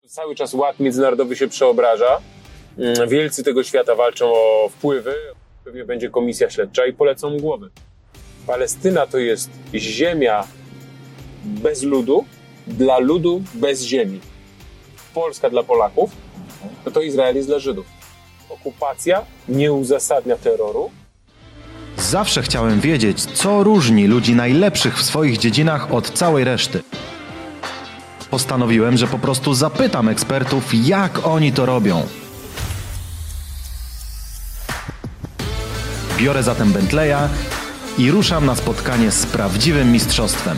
Cały czas ład międzynarodowy się przeobraża. Wielcy tego świata walczą o wpływy. Pewnie będzie komisja śledcza i polecą głowy. Palestyna to jest ziemia bez ludu, dla ludu bez ziemi. Polska dla Polaków, to Izrael jest dla Żydów. Okupacja nie uzasadnia terroru. Zawsze chciałem wiedzieć, co różni ludzi najlepszych w swoich dziedzinach od całej reszty. Postanowiłem, że po prostu zapytam ekspertów, jak oni to robią. Biorę zatem Bentleya i ruszam na spotkanie z prawdziwym mistrzostwem.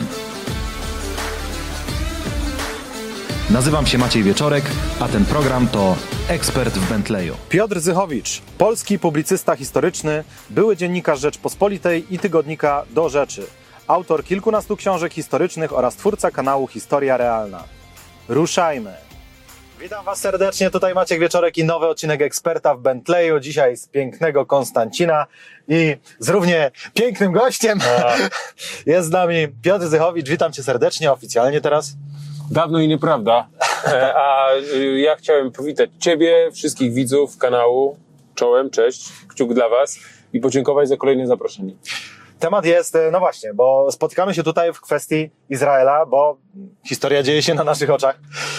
Nazywam się Maciej Wieczorek, a ten program to Ekspert w Bentleyu. Piotr Zychowicz, polski publicysta historyczny, były dziennikarz Rzeczpospolitej i tygodnika Do Rzeczy. Autor kilkunastu książek historycznych oraz twórca kanału Historia Realna. Ruszajmy! Witam Was serdecznie, tutaj Maciek Wieczorek i nowy odcinek Eksperta w Bentleyu. Dzisiaj z pięknego Konstancina i z równie pięknym gościem. Jest z nami Piotr Zychowicz, witam Cię serdecznie, oficjalnie teraz. Dawno i nieprawda. A ja chciałem powitać Ciebie, wszystkich widzów kanału. Czołem, cześć, kciuk dla Was i podziękować za kolejne zaproszenie. Temat jest, no właśnie, bo spotykamy się tutaj w kwestii Izraela, bo historia dzieje się na naszych oczach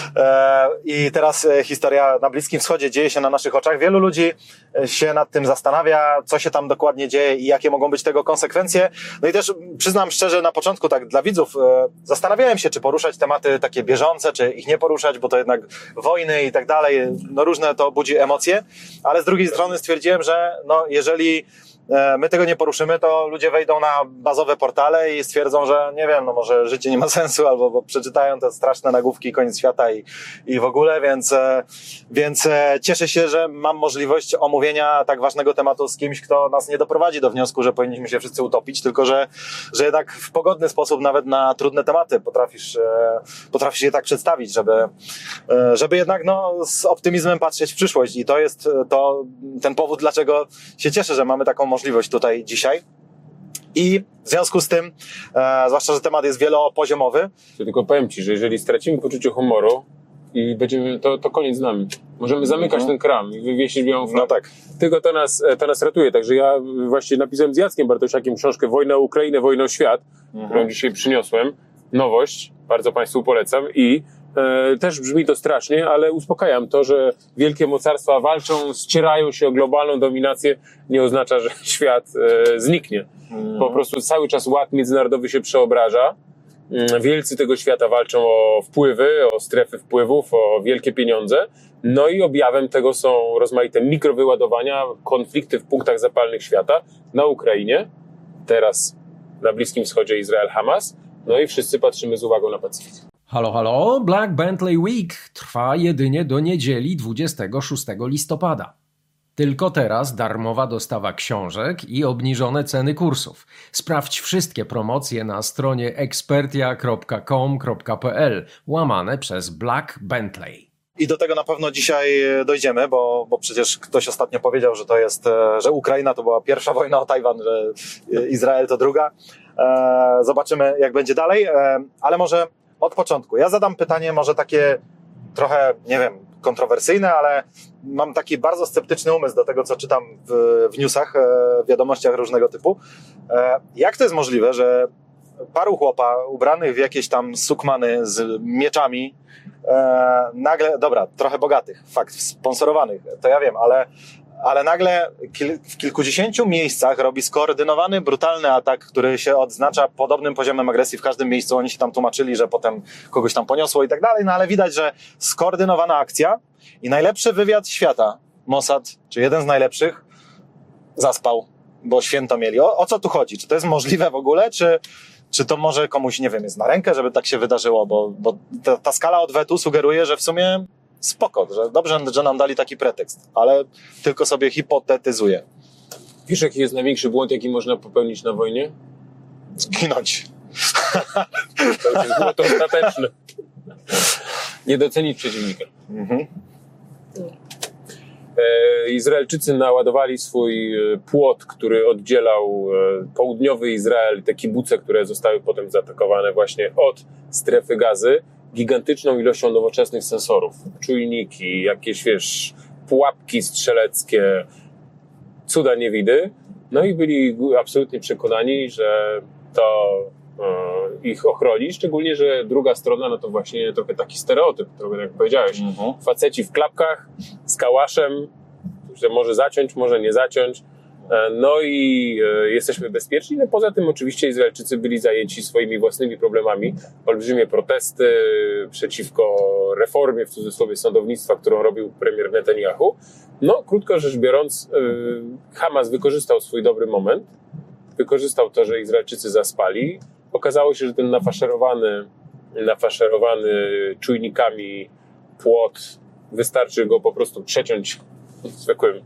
i teraz historia na Bliskim Wschodzie dzieje się na naszych oczach. Wielu ludzi się nad tym zastanawia, co się tam dokładnie dzieje i jakie mogą być tego konsekwencje. No i też przyznam szczerze, na początku tak dla widzów zastanawiałem się, czy poruszać tematy takie bieżące, czy ich nie poruszać, bo to jednak wojny i tak dalej, no różne to budzi emocje, ale z drugiej strony stwierdziłem, że no jeżeli my tego nie poruszymy, to ludzie wejdą na bazowe portale i stwierdzą, że nie wiem, no może życie nie ma sensu, albo bo przeczytają te straszne nagłówki, koniec świata i w ogóle, więc cieszę się, że mam możliwość omówienia tak ważnego tematu z kimś, kto nas nie doprowadzi do wniosku, że powinniśmy się wszyscy utopić, tylko że jednak w pogodny sposób nawet na trudne tematy potrafisz je tak przedstawić, żeby jednak no, z optymizmem patrzeć w przyszłość i to jest ten powód, dlaczego się cieszę, że mamy taką możliwość tutaj dzisiaj. I w związku z tym, zwłaszcza, że temat jest wielopoziomowy. Ja tylko powiem Ci, że jeżeli stracimy poczucie humoru i będziemy, to koniec z nami. Możemy zamykać ten kram i wywiesić białą flagę. No tak. Tylko to nas ratuje. Także ja właśnie napisałem z Jackiem Bartosiakiem książkę Wojna o Ukrainę, Wojna o Świat, którą dzisiaj przyniosłem. Nowość, bardzo Państwu polecam i też brzmi to strasznie, ale uspokajam to, że wielkie mocarstwa walczą, ścierają się o globalną dominację, nie oznacza, że świat zniknie. Po prostu cały czas ład międzynarodowy się przeobraża. Wielcy tego świata walczą o wpływy, o strefy wpływów, o wielkie pieniądze. No i objawem tego są rozmaite mikrowyładowania, konflikty w punktach zapalnych świata na Ukrainie, teraz na Bliskim Wschodzie Izrael-Hamas. No i wszyscy patrzymy z uwagą na Pacyfik. Halo, halo, Black Bentley Week trwa jedynie do niedzieli 26 listopada. Tylko teraz darmowa dostawa książek i obniżone ceny kursów. Sprawdź wszystkie promocje na stronie expertia.com.pl / Black Bentley. I do tego na pewno dzisiaj dojdziemy, bo przecież ktoś ostatnio powiedział, że to jest, że Ukraina to była pierwsza wojna o Tajwan, że Izrael to druga. Zobaczymy, jak będzie dalej, ale może od początku. Ja zadam pytanie może takie trochę, nie wiem, kontrowersyjne, ale mam taki bardzo sceptyczny umysł do tego, co czytam w newsach, w wiadomościach różnego typu. Jak to jest możliwe, że paru chłopa ubranych w jakieś tam sukmany z mieczami, nagle, dobra, trochę bogatych, fakt, sponsorowanych, to ja wiem, ale nagle w kilkudziesięciu miejscach robi skoordynowany, brutalny atak, który się odznacza podobnym poziomem agresji w każdym miejscu. Oni się tam tłumaczyli, że potem kogoś tam poniosło i tak dalej, no ale widać, że skoordynowana akcja i najlepszy wywiad świata, Mossad, czy jeden z najlepszych, zaspał, bo święto mieli. O co tu chodzi? Czy to jest możliwe w ogóle, czy to może komuś, nie wiem, jest na rękę, żeby tak się wydarzyło, bo ta skala odwetu sugeruje, że w sumie spoko, że dobrze, że nam dali taki pretekst, ale tylko sobie hipotetyzuję. Wiesz, jaki jest największy błąd, jaki można popełnić na wojnie? Zginąć. To ostateczne. Nie docenić przeciwnika. Izraelczycy naładowali swój płot, który oddzielał południowy Izrael, te kibuce, które zostały potem zaatakowane właśnie od strefy Gazy, gigantyczną ilością nowoczesnych sensorów, czujniki, jakieś, pułapki strzeleckie, cuda niewidy. No i byli absolutnie przekonani, że to ich ochroni, szczególnie, że druga strona, no to właśnie trochę taki stereotyp, trochę jak powiedziałeś, faceci w klapkach, z kałaszem, że może zaciąć, może nie zaciąć, no i jesteśmy bezpieczni. No poza tym oczywiście Izraelczycy byli zajęci swoimi własnymi problemami, olbrzymie protesty przeciwko reformie, w cudzysłowie, sądownictwa, którą robił premier Netanyahu. No krótko rzecz biorąc, Hamas wykorzystał swój dobry moment, wykorzystał to, że Izraelczycy zaspali. Okazało się, że ten nafaszerowany czujnikami płot, wystarczy go po prostu przeciąć zwykłym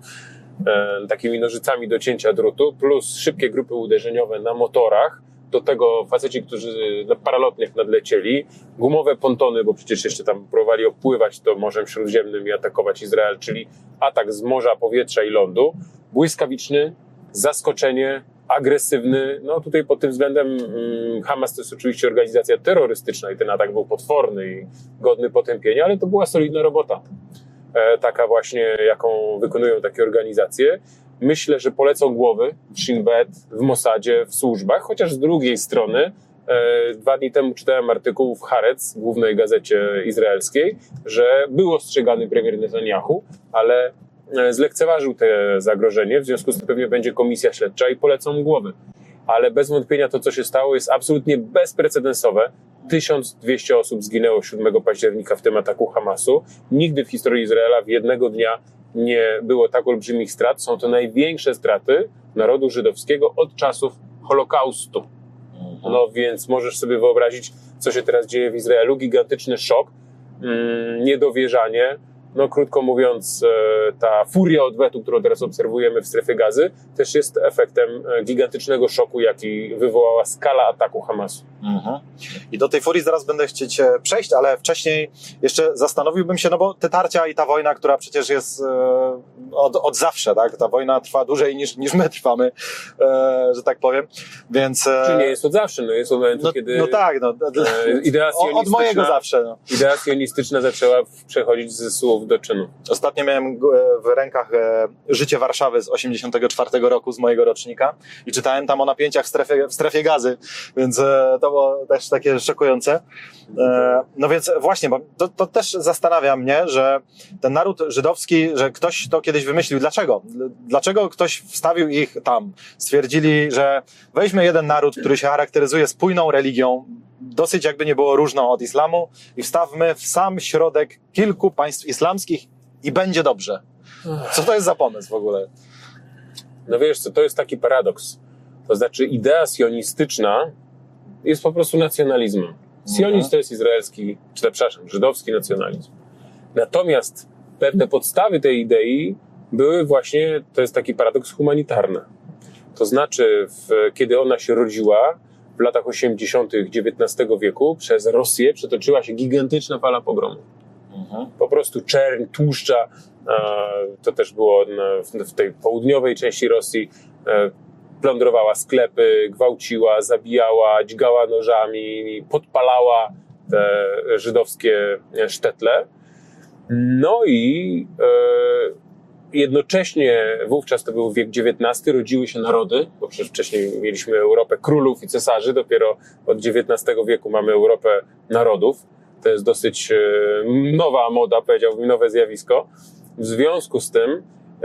takimi nożycami do cięcia drutu, plus szybkie grupy uderzeniowe na motorach, do tego faceci, którzy na paralotniach nadlecieli, gumowe pontony, bo przecież jeszcze tam próbowali opływać to Morzem Śródziemnym i atakować Izrael, czyli atak z morza, powietrza i lądu, błyskawiczny, zaskoczenie, agresywny. No tutaj pod tym względem Hamas to jest oczywiście organizacja terrorystyczna i ten atak był potworny i godny potępienia, ale to była solidna robota. Taka właśnie, jaką wykonują takie organizacje. Myślę, że polecą głowy w Shin Bet, w Mossadzie, w służbach, chociaż z drugiej strony 2 dni temu czytałem artykuł w Haaretz, głównej gazecie izraelskiej, że był ostrzegany premier Netanyahu, ale zlekceważył te zagrożenie, w związku z tym pewnie będzie komisja śledcza i polecą głowy. Ale bez wątpienia to, co się stało, jest absolutnie bezprecedensowe. 1200 osób zginęło 7 października w tym ataku Hamasu. Nigdy w historii Izraela w jednego dnia nie było tak olbrzymich strat. Są to największe straty narodu żydowskiego od czasów Holokaustu. No więc możesz sobie wyobrazić, co się teraz dzieje w Izraelu. Gigantyczny szok, niedowierzanie. No krótko mówiąc, ta furia odwetu, którą teraz obserwujemy w strefie Gazy, też jest efektem gigantycznego szoku, jaki wywołała skala ataku Hamasu. I do tej furii zaraz będę chcieć przejść, ale wcześniej jeszcze zastanowiłbym się, no bo te tarcia i ta wojna, która przecież jest od zawsze, tak? Ta wojna trwa dłużej niż my trwamy, że tak powiem, więc... Czy nie jest od zawsze, no jest od momentu, kiedy... No tak, idea sionistyczna, od mojego zawsze. No. Idea sionistyczna zaczęła przechodzić ze słów do czynu. Ostatnio miałem w rękach Życie Warszawy z 1984 roku, z mojego rocznika i czytałem tam o napięciach w strefie Gazy, więc to było też takie szokujące. No więc właśnie, bo to też zastanawia mnie, że ten naród żydowski, że ktoś to kiedyś wymyślił. Dlaczego? Dlaczego ktoś wstawił ich tam? Stwierdzili, że weźmy jeden naród, który się charakteryzuje spójną religią, dosyć jakby nie było różną od islamu i wstawmy w sam środek kilku państw islamskich i będzie dobrze. Co to jest za pomysł w ogóle? No wiesz co, to jest taki paradoks. To znaczy idea sionistyczna jest po prostu nacjonalizmem. Sionizm to jest żydowski nacjonalizm. Natomiast pewne podstawy tej idei były właśnie, to jest taki paradoks, humanitarne. To znaczy, kiedy ona się rodziła, w latach 80. XIX wieku przez Rosję przetoczyła się gigantyczna fala pogromów. Po prostu czerń, tłuszcza, to też było w tej południowej części Rosji, plądrowała sklepy, gwałciła, zabijała, dźgała nożami, podpalała te żydowskie sztetle. No i jednocześnie, wówczas to był wiek XIX, rodziły się narody, bo przecież wcześniej mieliśmy Europę królów i cesarzy, dopiero od XIX wieku mamy Europę narodów. To jest dosyć nowa moda, powiedziałbym, nowe zjawisko. W związku z tym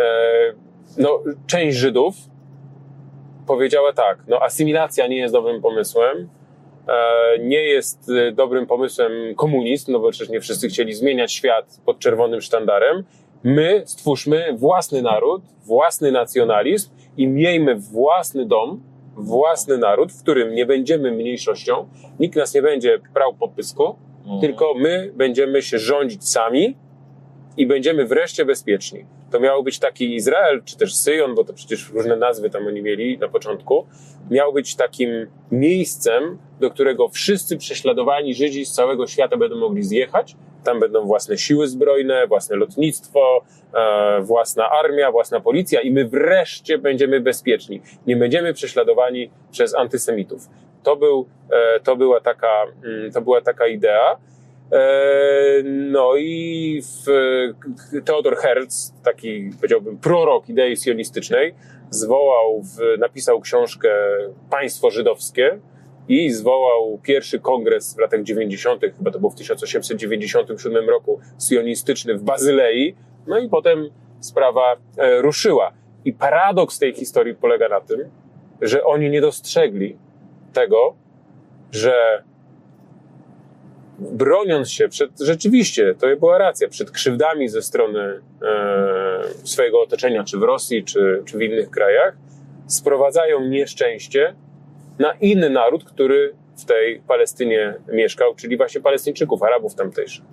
część Żydów powiedziała tak, asymilacja nie jest dobrym pomysłem, nie jest dobrym pomysłem komunizm, no bo przecież nie wszyscy chcieli zmieniać świat pod czerwonym sztandarem. My stwórzmy własny naród, własny nacjonalizm i miejmy własny dom, własny naród, w którym nie będziemy mniejszością, nikt nas nie będzie prał po pysku, tylko my będziemy się rządzić sami i będziemy wreszcie bezpieczni. To miał być taki Izrael, czy też Syjon, bo to przecież różne nazwy tam oni mieli na początku, miał być takim miejscem, do którego wszyscy prześladowani Żydzi z całego świata będą mogli zjechać. Tam będą własne siły zbrojne, własne lotnictwo, własna armia, własna policja i my wreszcie będziemy bezpieczni. Nie będziemy prześladowani przez antysemitów. To była taka idea. No i Theodor Herzl, taki powiedziałbym prorok idei sionistycznej, napisał książkę Państwo żydowskie i zwołał pierwszy kongres w latach 90., chyba to było w 1897 roku, sionistyczny w Bazylei, no i potem sprawa ruszyła. I paradoks tej historii polega na tym, że oni nie dostrzegli tego, że broniąc się rzeczywiście, to była racja, przed krzywdami ze strony swojego otoczenia, czy w Rosji, czy w innych krajach, sprowadzają nieszczęście na inny naród, który w tej Palestynie mieszkał, czyli właśnie Palestyńczyków, Arabów tamtejszych.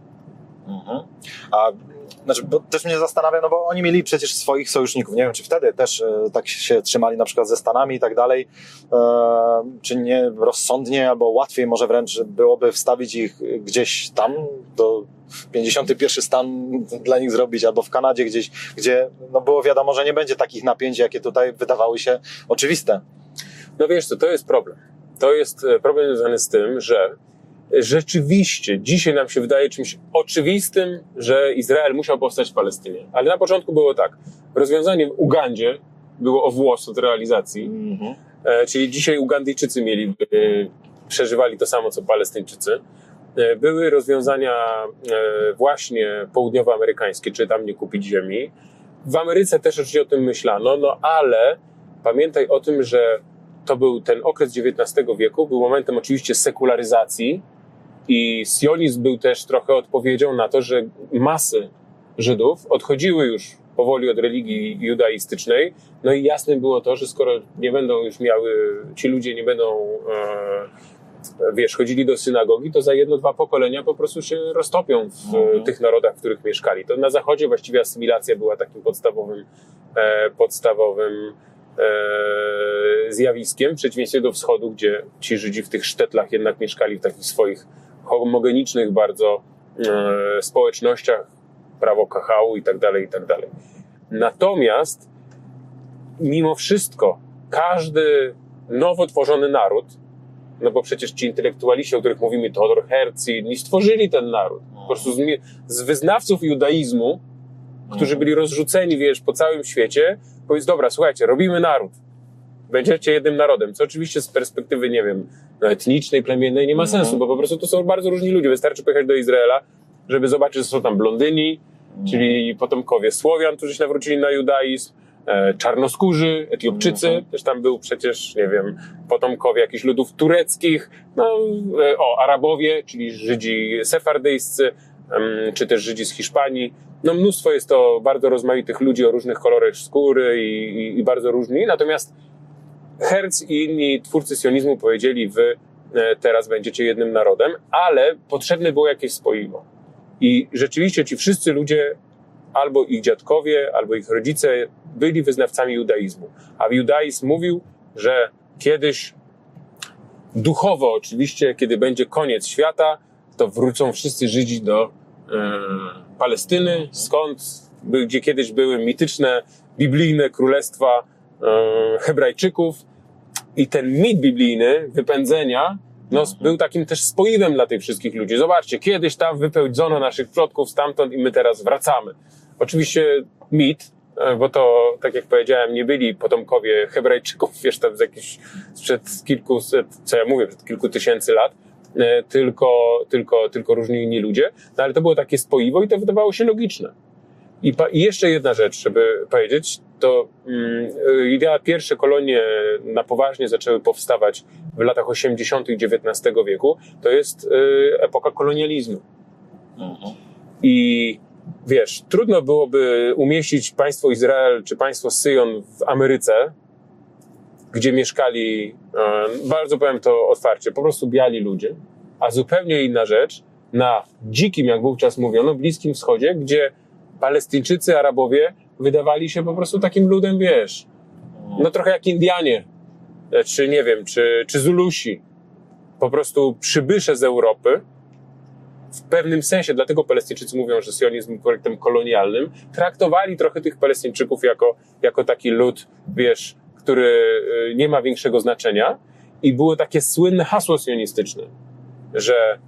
Bo też mnie zastanawia, no bo oni mieli przecież swoich sojuszników. Nie wiem, czy wtedy też tak się trzymali na przykład ze Stanami i tak dalej, czy nie rozsądnie albo łatwiej może wręcz byłoby wstawić ich gdzieś tam, do 51 stan dla nich zrobić, albo w Kanadzie gdzieś, gdzie no było wiadomo, że nie będzie takich napięć, jakie tutaj wydawały się oczywiste. No wiesz co, to jest problem. To jest problem związany z tym, że rzeczywiście dzisiaj nam się wydaje czymś oczywistym, że Izrael musiał powstać w Palestynie. Ale na początku było tak. Rozwiązanie w Ugandzie było o włos od realizacji. Czyli dzisiaj Ugandyjczycy przeżywali to samo, co Palestyńczycy. Były rozwiązania właśnie południowoamerykańskie, czy tam nie kupić ziemi. W Ameryce też oczywiście o tym myślano, no ale pamiętaj o tym, że to był ten okres XIX wieku, był momentem oczywiście sekularyzacji i sionizm był też trochę odpowiedzią na to, że masy Żydów odchodziły już powoli od religii judaistycznej, no i jasne było to, że skoro nie będą już ci ludzie nie będą chodzili do synagogi, to za 1-2 pokolenia po prostu się roztopią w tych narodach, w których mieszkali. To na zachodzie właściwie asymilacja była takim podstawowym zjawiskiem, w przeciwieństwie do wschodu, gdzie ci Żydzi w tych sztetlach jednak mieszkali w takich swoich homogenicznych bardzo społecznościach, prawo Kahału i tak dalej, i tak dalej. Natomiast mimo wszystko każdy nowo tworzony naród, no bo przecież ci intelektualiści, o których mówimy, Theodor Herzl, nie stworzyli ten naród. Po prostu z wyznawców judaizmu, którzy byli rozrzuceni, po całym świecie, powiedz, dobra, słuchajcie, robimy naród. Będziecie jednym narodem, co oczywiście z perspektywy, nie wiem, etnicznej, plemiennej nie ma sensu, bo po prostu to są bardzo różni ludzie. Wystarczy pojechać do Izraela, żeby zobaczyć, że są tam blondyni, czyli potomkowie Słowian, którzy się nawrócili na judaizm, czarnoskórzy, Etiopczycy, też tam był przecież, nie wiem, potomkowie jakichś ludów tureckich, Arabowie, czyli Żydzi sefardyjscy, czy też Żydzi z Hiszpanii. No mnóstwo jest to bardzo rozmaitych ludzi o różnych kolorach skóry i bardzo różni, natomiast Herzl i inni twórcy sionizmu powiedzieli, wy teraz będziecie jednym narodem, ale potrzebne było jakieś spoiwo. I rzeczywiście ci wszyscy ludzie, albo ich dziadkowie, albo ich rodzice byli wyznawcami judaizmu. A judaizm mówił, że kiedyś duchowo oczywiście, kiedy będzie koniec świata, to wrócą wszyscy Żydzi do Palestyny, gdzie kiedyś były mityczne, biblijne królestwa Hebrajczyków. I ten mit biblijny wypędzenia był takim też spoiwem dla tych wszystkich ludzi. Zobaczcie, kiedyś tam wypełdzono naszych przodków stamtąd i my teraz wracamy. Oczywiście mit, bo to, tak jak powiedziałem, nie byli potomkowie Hebrajczyków, tam sprzed kilkuset, przed kilku tysięcy lat, tylko różni inni ludzie. No ale to było takie spoiwo i to wydawało się logiczne. I jeszcze jedna rzecz, żeby powiedzieć, to pierwsze kolonie na poważnie zaczęły powstawać w latach 80. XIX wieku, to jest epoka kolonializmu. I trudno byłoby umieścić państwo Izrael czy państwo Syjon w Ameryce, gdzie mieszkali, bardzo powiem to otwarcie, po prostu biali ludzie, a zupełnie inna rzecz na dzikim, jak wówczas mówiono, Bliskim Wschodzie, gdzie Palestyńczycy, Arabowie wydawali się po prostu takim ludem, trochę jak Indianie, czy nie wiem, czy Zulusi, po prostu przybysze z Europy, w pewnym sensie, dlatego Palestyńczycy mówią, że sionizm jest projektem kolonialnym, traktowali trochę tych Palestyńczyków jako taki lud, który nie ma większego znaczenia i było takie słynne hasło sionistyczne, że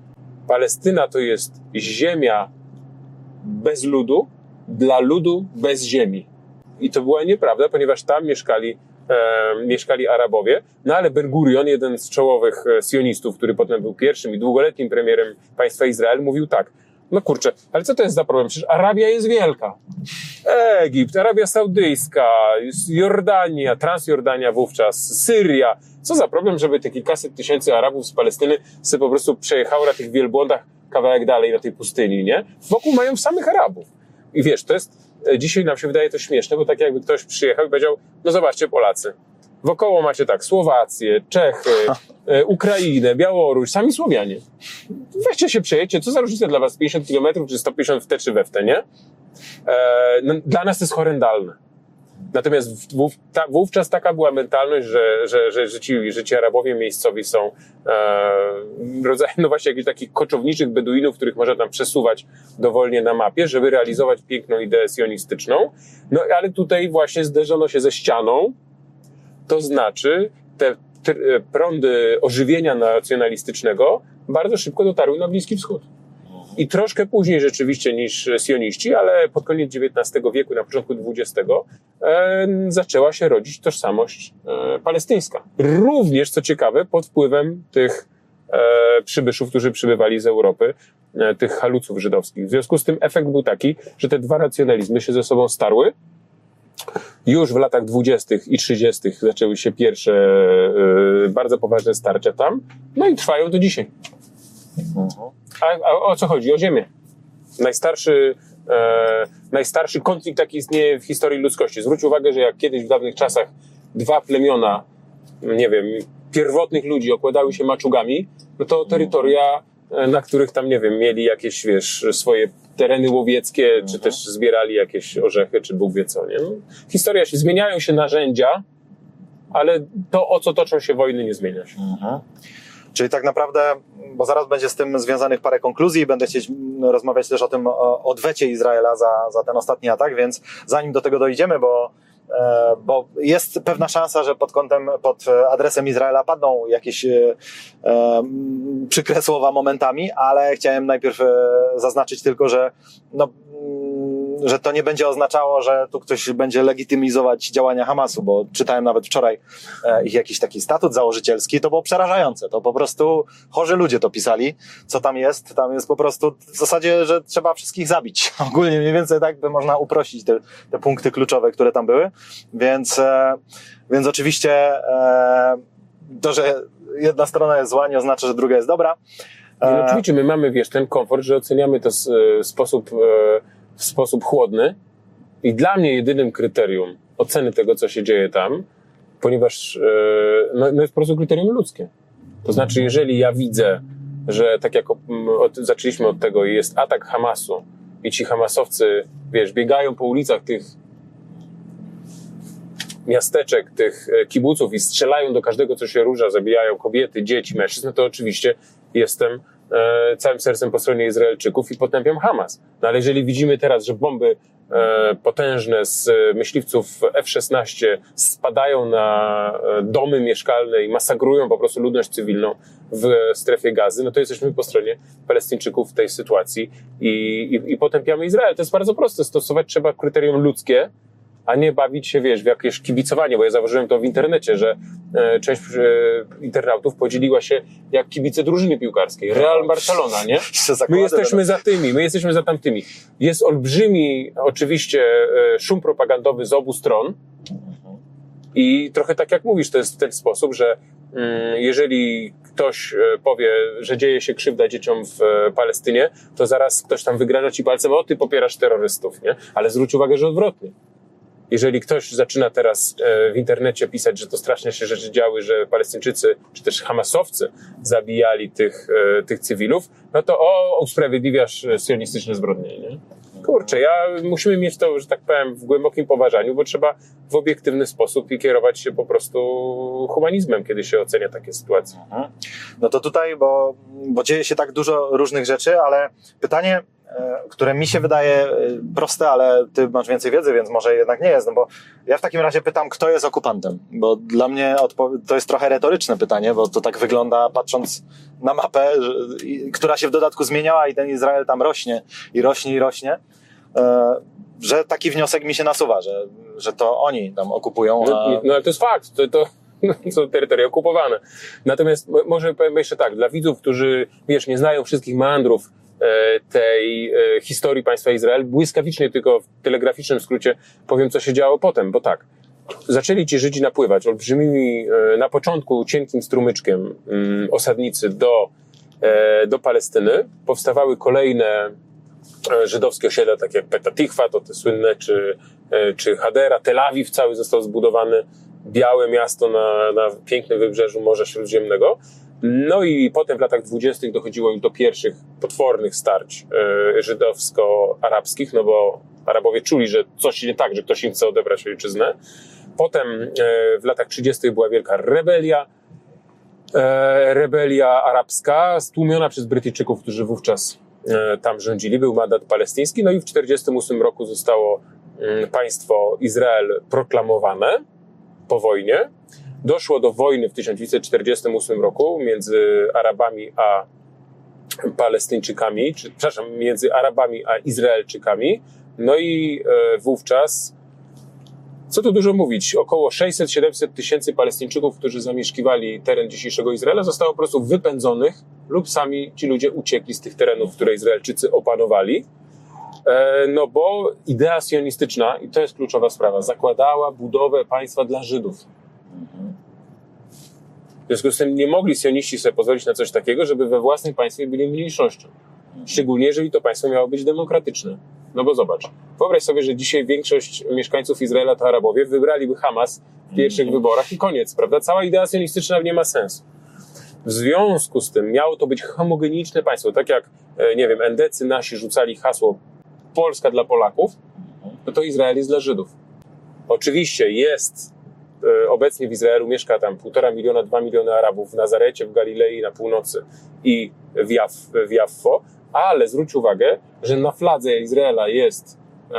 Palestyna to jest ziemia bez ludu, dla ludu bez ziemi. I to była nieprawda, ponieważ tam mieszkali Arabowie, no ale Ben Gurion, jeden z czołowych sionistów, który potem był pierwszym i długoletnim premierem państwa Izrael, mówił tak: no kurczę, ale co to jest za problem? Przecież Arabia jest wielka. Egipt, Arabia Saudyjska, Jordania, Transjordania wówczas, Syria. Co za problem, żeby te kilkaset tysięcy Arabów z Palestyny sobie po prostu przejechało na tych wielbłądach kawałek dalej na tej pustyni, nie? Wokół mają samych Arabów. I wiesz, to jest, dzisiaj nam się wydaje to śmieszne, bo tak jakby ktoś przyjechał i powiedział: no zobaczcie Polacy, wokoło macie tak Słowację, Czechy, Ukrainę, Białoruś, sami Słowianie. Weźcie się przejedźcie, co za różnica dla was 50 km czy 150 w te czy we w te, nie? No, dla nas to jest horrendalne. Natomiast wówczas taka była mentalność, że ci Arabowie miejscowi są rodzajem, no właśnie, jakichś takich koczowniczych Beduinów, których można tam przesuwać dowolnie na mapie, żeby realizować piękną ideę sionistyczną. No ale tutaj właśnie zderzono się ze ścianą, to znaczy te prądy ożywienia nacjonalistycznego bardzo szybko dotarły na Bliski Wschód. I troszkę później rzeczywiście niż sioniści, ale pod koniec XIX wieku, na początku XX zaczęła się rodzić tożsamość palestyńska. Również, co ciekawe, pod wpływem tych przybyszów, którzy przybywali z Europy, tych haluców żydowskich. W związku z tym efekt był taki, że te dwa racjonalizmy się ze sobą starły. Już w latach 20. i 30. zaczęły się pierwsze bardzo poważne starcia tam, no i trwają do dzisiaj. A o co chodzi? O ziemię. Najstarszy konflikt, jaki istnieje w historii ludzkości. Zwróć uwagę, że jak kiedyś w dawnych czasach dwa plemiona, nie wiem, pierwotnych ludzi okładały się maczugami, no to terytoria, na których tam, nie wiem, mieli jakieś, wiesz, swoje tereny łowieckie, czy też zbierali jakieś orzechy, czy Bóg wie co, nie? No, historia się, zmieniają się narzędzia, ale to, o co toczą się wojny, nie zmienia się. Czyli tak naprawdę, bo zaraz będzie z tym związanych parę konkluzji, będę chcieć rozmawiać też o tym odwecie Izraela za ten ostatni atak, więc zanim do tego dojdziemy, bo jest pewna szansa, że pod adresem Izraela padną jakieś przykre słowa momentami, ale chciałem najpierw zaznaczyć tylko, że to nie będzie oznaczało, że tu ktoś będzie legitymizować działania Hamasu, bo czytałem nawet wczoraj ich jakiś taki statut założycielski, to było przerażające, to po prostu chorzy ludzie to pisali, co tam jest po prostu w zasadzie, że trzeba wszystkich zabić, ogólnie mniej więcej tak by można uprościć te punkty kluczowe, które tam były, więc oczywiście to, że jedna strona jest zła, nie oznacza, że druga jest dobra. No, oczywiście my mamy, wiesz, ten komfort, że oceniamy to w sposób chłodny i dla mnie jedynym kryterium oceny tego, co się dzieje tam, ponieważ jest po prostu kryterium ludzkie. To znaczy, jeżeli ja widzę, że tak jak zaczęliśmy od tego, jest atak Hamasu i ci hamasowcy, wiesz, biegają po ulicach tych miasteczek, tych kibuców i strzelają do każdego, co się rusza, zabijają kobiety, dzieci, mężczyzn, no to oczywiście jestem całym sercem po stronie Izraelczyków i potępiam Hamas. No ale jeżeli widzimy teraz, że bomby potężne z myśliwców F-16 spadają na domy mieszkalne i masakrują po prostu ludność cywilną w strefie Gazy, no to jesteśmy po stronie Palestyńczyków w tej sytuacji i potępiamy Izrael. To jest bardzo proste. Stosować trzeba kryterium ludzkie, a nie bawić się, wiesz, w jakieś kibicowanie, bo ja zauważyłem to w internecie, że część internautów podzieliła się jak kibice drużyny piłkarskiej. Real Barcelona, nie? My jesteśmy za tymi, my jesteśmy za tamtymi. Jest olbrzymi, oczywiście, szum propagandowy z obu stron i trochę tak jak mówisz, to jest w ten sposób, że jeżeli ktoś powie, że dzieje się krzywda dzieciom w Palestynie, to zaraz ktoś tam wygraża ci palcem: o, ty popierasz terrorystów, nie? Ale zwróć uwagę, że odwrotnie. Jeżeli ktoś zaczyna teraz w internecie pisać, że to strasznie się rzeczy działy, że Palestyńczycy czy też Hamasowcy zabijali tych cywilów, no to usprawiedliwiasz sionistyczne zbrodnie, nie? Kurczę, musimy mieć to, że tak powiem, w głębokim poważaniu, bo trzeba w obiektywny sposób i kierować się po prostu humanizmem, kiedy się ocenia takie sytuacje. No to tutaj, bo dzieje się tak dużo różnych rzeczy, ale pytanie, które mi się wydaje proste, ale ty masz więcej wiedzy, więc może jednak nie jest, no bo ja w takim razie pytam, kto jest okupantem, bo dla mnie to jest trochę retoryczne pytanie, bo to tak wygląda, patrząc na mapę, która się w dodatku zmieniała i ten Izrael tam rośnie, że taki wniosek mi się nasuwa, że to oni tam okupują. No ale to jest fakt, to są terytoria okupowane. Natomiast może powiem jeszcze tak, dla widzów, którzy, nie znają wszystkich meandrów tej historii państwa Izrael, błyskawicznie, tylko w telegraficznym skrócie powiem, co się działo potem, bo tak, zaczęli ci Żydzi napływać olbrzymimi, na początku cienkim strumyczkiem osadnicy do Palestyny. Powstawały kolejne żydowskie osiedla, takie jak Petah Tikwa, to te słynne, czy Hadera, Tel Awiw cały został zbudowany, białe miasto na pięknym wybrzeżu Morza Śródziemnego. No i potem w latach 20. dochodziło już do pierwszych potwornych starć żydowsko-arabskich, no bo Arabowie czuli, że coś nie tak, że ktoś im chce odebrać ojczyznę. Potem w latach 30. była wielka rebelia arabska, stłumiona przez Brytyjczyków, którzy wówczas tam rządzili. Był mandat palestyński, no i w 1948 roku zostało państwo Izrael proklamowane po wojnie. Doszło do wojny w 1948 roku między Arabami a Palestyńczykami, między Arabami a Izraelczykami. No i wówczas, co tu dużo mówić, około 600-700 tysięcy Palestyńczyków, którzy zamieszkiwali teren dzisiejszego Izraela, zostało po prostu wypędzonych lub sami ci ludzie uciekli z tych terenów, które Izraelczycy opanowali. No bo idea sionistyczna, i to jest kluczowa sprawa, zakładała budowę państwa dla Żydów. W związku z tym nie mogli sioniści sobie pozwolić na coś takiego, żeby we własnym państwie byli mniejszością. Szczególnie, jeżeli to państwo miało być demokratyczne. No bo zobacz, wyobraź sobie, że dzisiaj większość mieszkańców Izraela to Arabowie, wybraliby Hamas w pierwszych wyborach i koniec, prawda? Cała idea sionistyczna nie ma sensu. W związku z tym miało to być homogeniczne państwo. Tak jak, endecy nasi rzucali hasło Polska dla Polaków, to Izrael jest dla Żydów. Oczywiście jest, obecnie w Izraelu mieszka tam 1,5 miliona, 2 miliony Arabów w Nazarecie, w Galilei na północy i w Jaffo, ale zwróć uwagę, że na fladze Izraela jest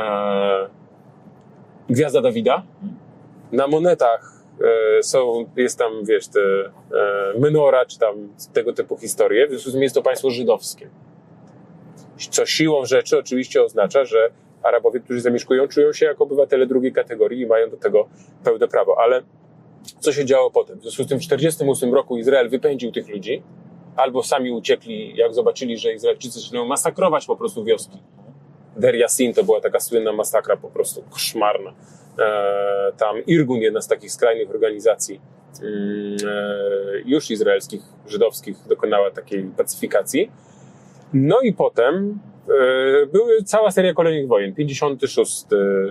gwiazda Dawida, na monetach jest tam, menora, czy tam tego typu historie, w związku z tym jest to państwo żydowskie. Co siłą rzeczy oczywiście oznacza, że Arabowie, którzy zamieszkują, czują się jako obywatele drugiej kategorii i mają do tego pełne prawo. Ale co się działo potem? W związku z tym w 1948 roku Izrael wypędził tych ludzi, albo sami uciekli, jak zobaczyli, że Izraelczycy zaczynają masakrować po prostu wioski. Der Yassin to była taka słynna masakra, po prostu koszmarna. Tam Irgun, jedna z takich skrajnych organizacji już izraelskich, żydowskich, dokonała takiej pacyfikacji. No i potem były cała seria kolejnych wojen. 56,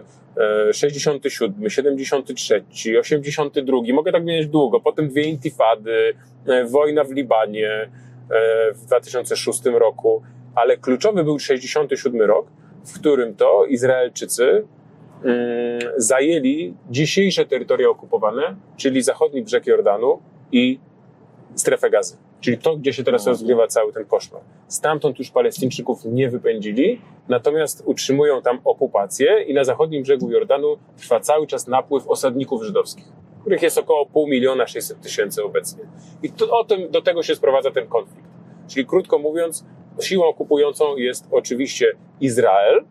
67, 73, 82. Mogę tak mieć długo. Potem 2 intifady, wojna w Libanie w 2006 roku. Ale kluczowy był 67 rok, w którym to Izraelczycy zajęli dzisiejsze terytoria okupowane, czyli zachodni brzeg Jordanu i strefę Gazy. Czyli to, gdzie się teraz rozgrywa cały ten koszmar. Stamtąd już Palestyńczyków nie wypędzili, natomiast utrzymują tam okupację i na zachodnim brzegu Jordanu trwa cały czas napływ osadników żydowskich, których jest około 5 600 000 obecnie. I do tego się sprowadza ten konflikt. Czyli krótko mówiąc, siłą okupującą jest oczywiście Izrael,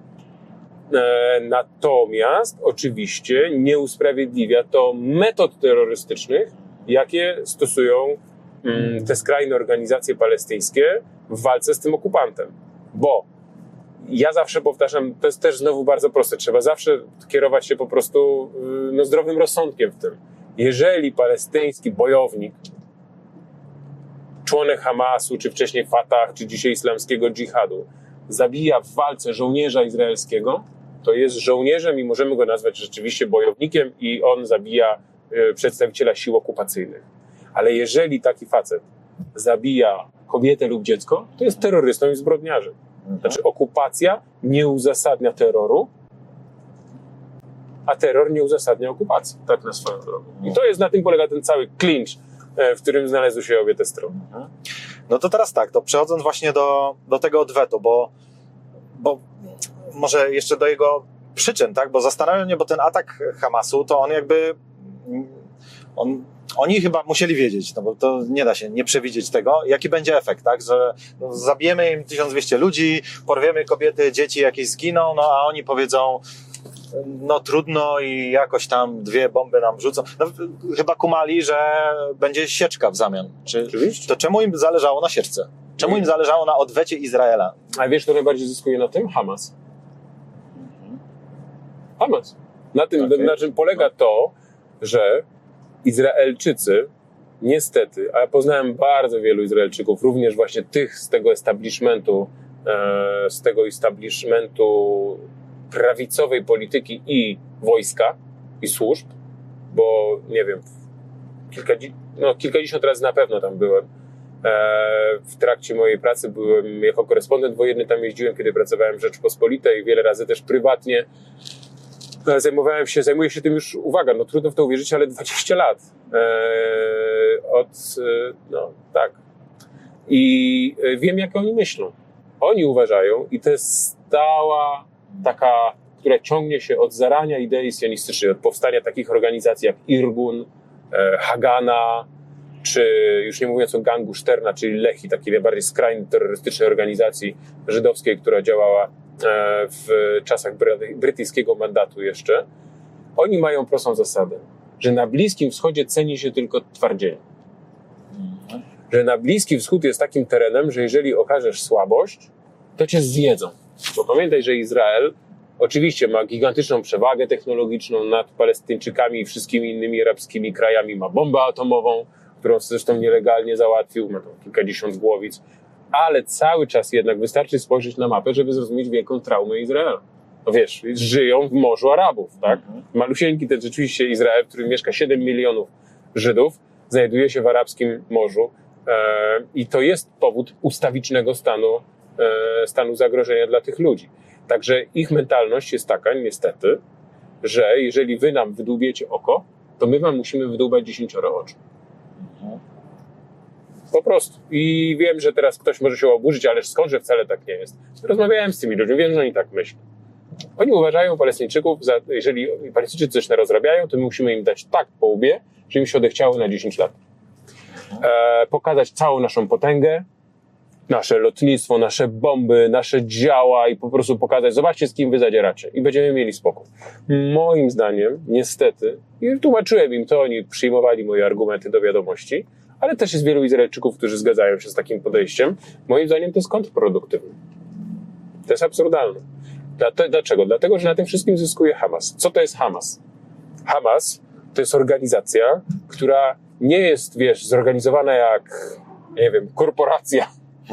natomiast oczywiście nie usprawiedliwia to metod terrorystycznych, jakie stosują te skrajne organizacje palestyńskie w walce z tym okupantem. Bo ja zawsze powtarzam, to jest też znowu bardzo proste, trzeba zawsze kierować się po prostu zdrowym rozsądkiem w tym. Jeżeli palestyński bojownik, członek Hamasu, czy wcześniej Fatah, czy dzisiaj islamskiego dżihadu, zabija w walce żołnierza izraelskiego, to jest żołnierzem i możemy go nazwać rzeczywiście bojownikiem i on zabija przedstawiciela sił okupacyjnych. Ale jeżeli taki facet zabija kobietę lub dziecko, to jest terrorystą i zbrodniarzem. Znaczy okupacja nie uzasadnia terroru, a terror nie uzasadnia okupacji. Tak na swoją drogę. I to jest, na tym polega ten cały clinch, w którym znalazły się obie te strony. No to teraz tak, to przechodząc właśnie do tego odwetu, bo bo może jeszcze do jego przyczyn, tak? Bo zastanawiam mnie, bo ten atak Hamasu, to on jakby... Oni chyba musieli wiedzieć, no bo to nie da się nie przewidzieć tego, jaki będzie efekt, tak? Że no, zabijemy im 1200 ludzi, porwiemy kobiety, dzieci jakieś zginą, no a oni powiedzą, no trudno i jakoś tam 2 bomby nam rzucą. No, chyba kumali, że będzie sieczka w zamian. To czemu im zależało na sieczce? Czemu im zależało na odwecie Izraela? A wiesz, kto najbardziej zyskuje na tym? Hamas. Hamas. Na czym polega to, że Izraelczycy, niestety, a ja poznałem bardzo wielu Izraelczyków, również właśnie tych z tego establishmentu prawicowej polityki i wojska, i służb, bo nie wiem, kilkadziesiąt razy na pewno tam byłem. W trakcie mojej pracy byłem jako korespondent wojenny, tam jeździłem, kiedy pracowałem w Rzeczpospolitej, wiele razy też prywatnie. Zajmuję się tym już, uwaga, no trudno w to uwierzyć, ale 20 lat. Tak. I wiem, jak oni myślą. Oni uważają, i to jest stała taka, która ciągnie się od zarania idei sionistycznej, od powstania takich organizacji jak Irgun, Hagana, czy już nie mówiąc o gangu Szterna, czyli Lehi, takiej najbardziej skrajnie terrorystycznej organizacji żydowskiej, która działała w czasach brytyjskiego mandatu jeszcze. Oni mają prostą zasadę, że na Bliskim Wschodzie ceni się tylko twardziej. Że na Bliski Wschód jest takim terenem, że jeżeli okażesz słabość, to cię zjedzą. Bo pamiętaj, że Izrael oczywiście ma gigantyczną przewagę technologiczną nad Palestyńczykami i wszystkimi innymi arabskimi krajami. Ma bombę atomową, którą zresztą nielegalnie załatwił, ma tam kilkadziesiąt głowic, ale cały czas jednak wystarczy spojrzeć na mapę, żeby zrozumieć wielką traumę Izraela. No wiesz, żyją w Morzu Arabów, tak? Malusieńki ten rzeczywiście Izrael, w którym mieszka 7 milionów Żydów, znajduje się w arabskim morzu i to jest powód ustawicznego stanu zagrożenia dla tych ludzi. Także ich mentalność jest taka, niestety, że jeżeli wy nam wydłubiecie oko, to my wam musimy wydłubać 10 oczu. Po prostu. I wiem, że teraz ktoś może się oburzyć, ale skądże wcale tak nie jest. Rozmawiałem z tymi ludźmi, wiem, że oni tak myślą. Oni uważają Palestyńczyków, jeżeli Palestyńczycy coś rozrabiają, to my musimy im dać tak po łbie, że im się odechciało na 10 lat. Pokazać całą naszą potęgę, nasze lotnictwo, nasze bomby, nasze działa i po prostu pokazać, zobaczcie, z kim wy zadzieracie i będziemy mieli spokój. Moim zdaniem, niestety, i tłumaczyłem im to, oni przyjmowali moje argumenty do wiadomości, ale też jest wielu Izraelczyków, którzy zgadzają się z takim podejściem. Moim zdaniem to jest kontrproduktywne. To jest absurdalne. Dlaczego? Dlatego, że na tym wszystkim zyskuje Hamas. Co to jest Hamas? Hamas to jest organizacja, która nie jest, zorganizowana jak, nie wiem, korporacja.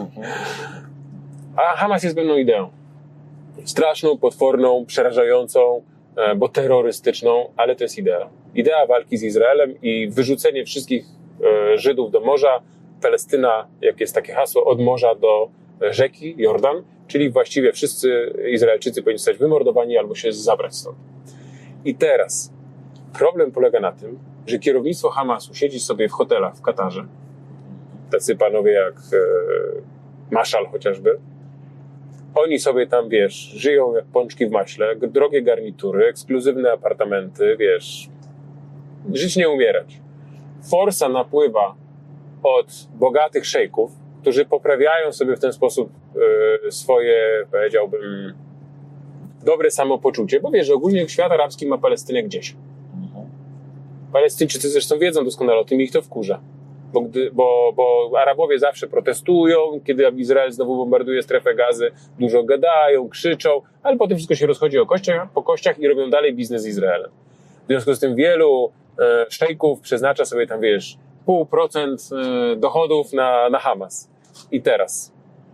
A Hamas jest pewną ideą. Straszną, potworną, przerażającą, bo terrorystyczną, ale to jest idea. Idea walki z Izraelem i wyrzucenie wszystkich Żydów do morza. Palestyna, jak jest takie hasło, od morza do rzeki Jordan, czyli właściwie wszyscy Izraelczycy powinni zostać wymordowani albo się zabrać stąd. I teraz problem polega na tym, że kierownictwo Hamasu siedzi sobie w hotelach w Katarze. Tacy panowie jak Maszal chociażby. Oni sobie tam, żyją jak pączki w maśle, drogie garnitury, ekskluzywne apartamenty, żyć nie umierać. Forsa napływa od bogatych szejków, którzy poprawiają sobie w ten sposób swoje, powiedziałbym, dobre samopoczucie, bo że ogólnie świat arabski ma Palestynę gdzieś. Palestyńczycy zresztą wiedzą doskonale o tym i ich to wkurza. Bo Arabowie zawsze protestują, kiedy Izrael znowu bombarduje strefę Gazy, dużo gadają, krzyczą, ale potem wszystko się rozchodzi po kościach i robią dalej biznes z Izraelem. W związku z tym wielu szejków przeznacza sobie tam, 0,5% dochodów na Hamas. I teraz,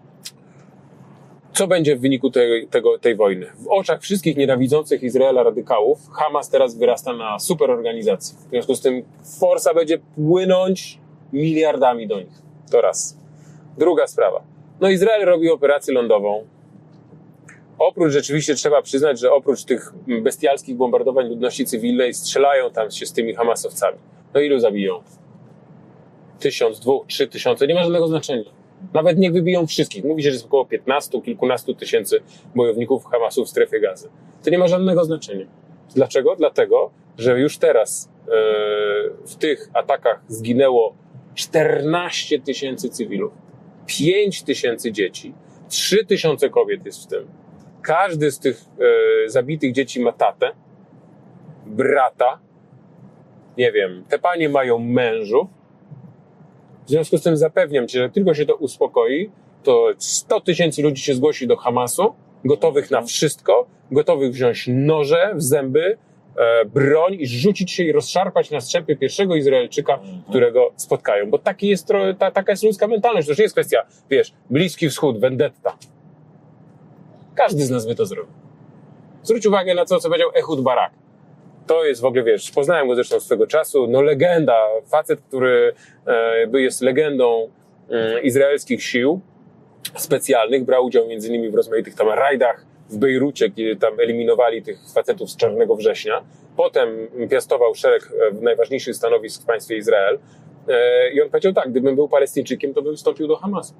co będzie w wyniku tej wojny? W oczach wszystkich nienawidzących Izraela radykałów Hamas teraz wyrasta na superorganizację. W związku z tym forsa będzie płynąć miliardami do nich. To raz. Druga sprawa. Izrael robi operację lądową. Oprócz, rzeczywiście trzeba przyznać, że oprócz tych bestialskich bombardowań ludności cywilnej strzelają tam się z tymi hamasowcami. Ilu zabiją? 1000, 2, 3 tysiące, nie ma żadnego znaczenia. Nawet niech wybiją wszystkich. Mówi się, że jest około 15, kilkunastu tysięcy bojowników Hamasu w strefie Gazy. To nie ma żadnego znaczenia. Dlaczego? Dlatego, że już teraz w tych atakach zginęło 14 tysięcy cywilów, 5 tysięcy dzieci, 3 tysiące kobiet jest w tym. Każdy z tych zabitych dzieci ma tatę, brata, nie wiem, te panie mają mężów. W związku z tym zapewniam cię, że tylko się to uspokoi, to 100 tysięcy ludzi się zgłosi do Hamasu, gotowych na wszystko, gotowych wziąć noże w zęby, broń i rzucić się i rozszarpać na strzępy pierwszego Izraelczyka, którego spotkają. Bo taki jest, taka jest ludzka mentalność. To już nie jest kwestia, wiesz, Bliski Wschód, vendetta. Każdy z nas by to zrobił. Zwróć uwagę na to, co powiedział Ehud Barak. To jest w ogóle, wiesz, poznałem go zresztą swego czasu, no legenda, facet, który jest legendą izraelskich sił specjalnych, brał udział między innymi w rozmaitych tam rajdach w Bejrucie, kiedy tam eliminowali tych facetów z Czarnego Września. Potem piastował szereg najważniejszych stanowisk w państwie Izrael i on powiedział tak, gdybym był Palestyńczykiem, to bym wstąpił do Hamasu.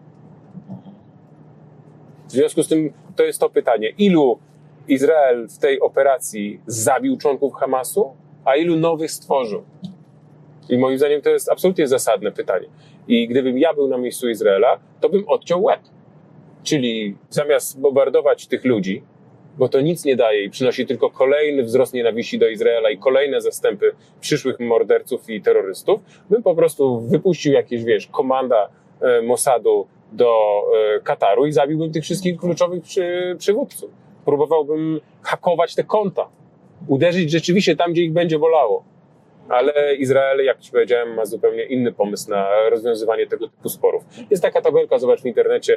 W związku z tym to jest to pytanie, ilu Izrael w tej operacji zabił członków Hamasu, a ilu nowych stworzył? I moim zdaniem to jest absolutnie zasadne pytanie. I gdybym ja był na miejscu Izraela, to bym odciął łeb. Czyli zamiast bombardować tych ludzi, bo to nic nie daje i przynosi tylko kolejny wzrost nienawiści do Izraela i kolejne zastępy przyszłych morderców i terrorystów, bym po prostu wypuścił jakieś, wiesz, komanda Mossadu do Kataru i zabiłbym tych wszystkich kluczowych przywódców. Próbowałbym hakować te konta, uderzyć rzeczywiście tam, gdzie ich będzie bolało. Ale Izrael, jak ci powiedziałem, ma zupełnie inny pomysł na rozwiązywanie tego typu sporów. Jest taka tabelka, zobacz w internecie,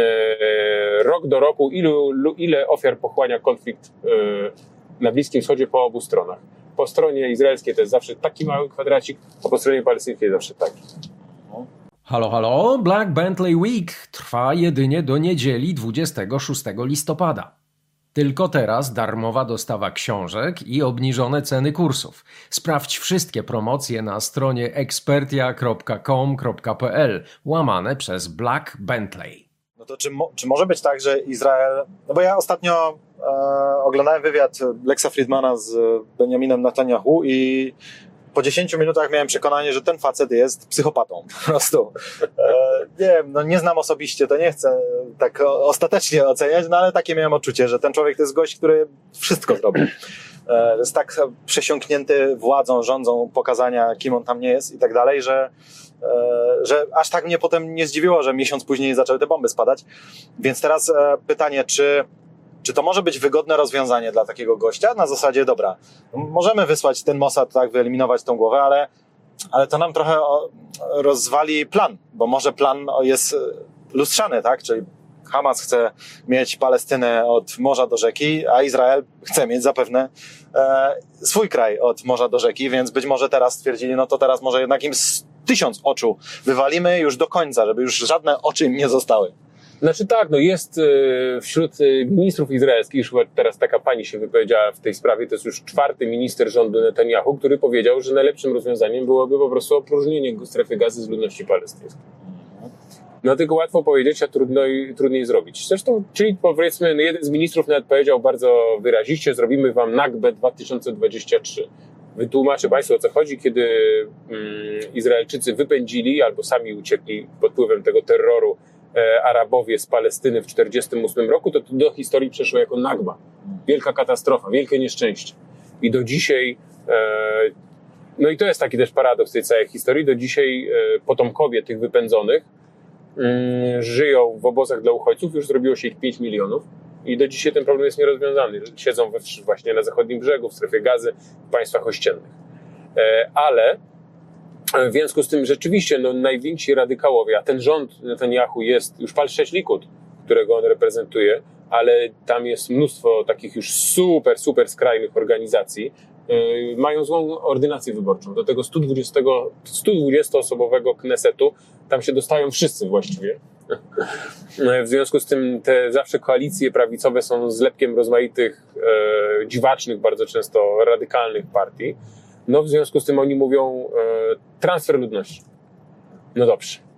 rok do roku, ile ofiar pochłania konflikt na Bliskim Wschodzie po obu stronach. Po stronie izraelskiej to jest zawsze taki mały kwadracik, a po stronie palestyńskiej zawsze taki. Halo, halo, Black Bentley Week trwa jedynie do niedzieli 26 listopada. Tylko teraz darmowa dostawa książek i obniżone ceny kursów. Sprawdź wszystkie promocje na stronie expertia.com.pl / Black Bentley. No to czy może być tak, że Izrael... No bo ja ostatnio oglądałem wywiad Lexa Friedmana z Benjaminem Netanyahu i po 10 minutach miałem przekonanie, że ten facet jest psychopatą. Po prostu. Nie wiem, no nie znam osobiście, to nie chcę tak ostatecznie oceniać, no ale takie miałem odczucie, że ten człowiek to jest gość, który wszystko zrobi. Jest tak przesiąknięty władzą, rządzą pokazania, kim on tam nie jest i tak dalej, że aż tak mnie potem nie zdziwiło, że miesiąc później zaczęły te bomby spadać. Więc teraz pytanie, czy to może być wygodne rozwiązanie dla takiego gościa? Na zasadzie, dobra, możemy wysłać ten Mossad, tak, wyeliminować tą głowę, ale to nam trochę rozwali plan, bo może plan jest lustrzany, tak? Czyli Hamas chce mieć Palestynę od morza do rzeki, a Izrael chce mieć zapewne swój kraj od morza do rzeki, więc być może teraz stwierdzili, no to teraz może jednak im 1000 oczu wywalimy już do końca, żeby już żadne oczy im nie zostały. Znaczy tak, no jest wśród ministrów izraelskich, już teraz taka pani się wypowiedziała w tej sprawie, to jest już 4. minister rządu Netanyahu, który powiedział, że najlepszym rozwiązaniem byłoby po prostu opróżnienie strefy Gazy z ludności palestyńskiej. No tylko łatwo powiedzieć, a trudniej zrobić. Zresztą, czyli powiedzmy, jeden z ministrów nawet powiedział bardzo wyraziście, zrobimy wam Nakbę 2023. Wytłumaczę Państwu, o co chodzi, kiedy Izraelczycy wypędzili albo sami uciekli pod wpływem tego terroru Arabowie z Palestyny w 1948 roku, to do historii przeszło jako Nakba. Wielka katastrofa, wielkie nieszczęście. I do dzisiaj, no i to jest taki też paradoks tej całej historii, do dzisiaj potomkowie tych wypędzonych żyją w obozach dla uchodźców, już zrobiło się ich 5 milionów i do dzisiaj ten problem jest nierozwiązany. Siedzą właśnie na zachodnim brzegu, w strefie Gazy, w państwach ościennych. Ale w związku z tym rzeczywiście najwięksi radykałowie, a ten rząd Netanyahu jest już Pal-6 Likud, którego on reprezentuje, ale tam jest mnóstwo takich już super skrajnych organizacji, mają złą ordynację wyborczą. Do tego 120-osobowego Knesetu tam się dostają wszyscy właściwie. W związku z tym te zawsze koalicje prawicowe są zlepkiem rozmaitych dziwacznych, bardzo często radykalnych partii. No w związku z tym oni mówią transfer ludności. No dobrze.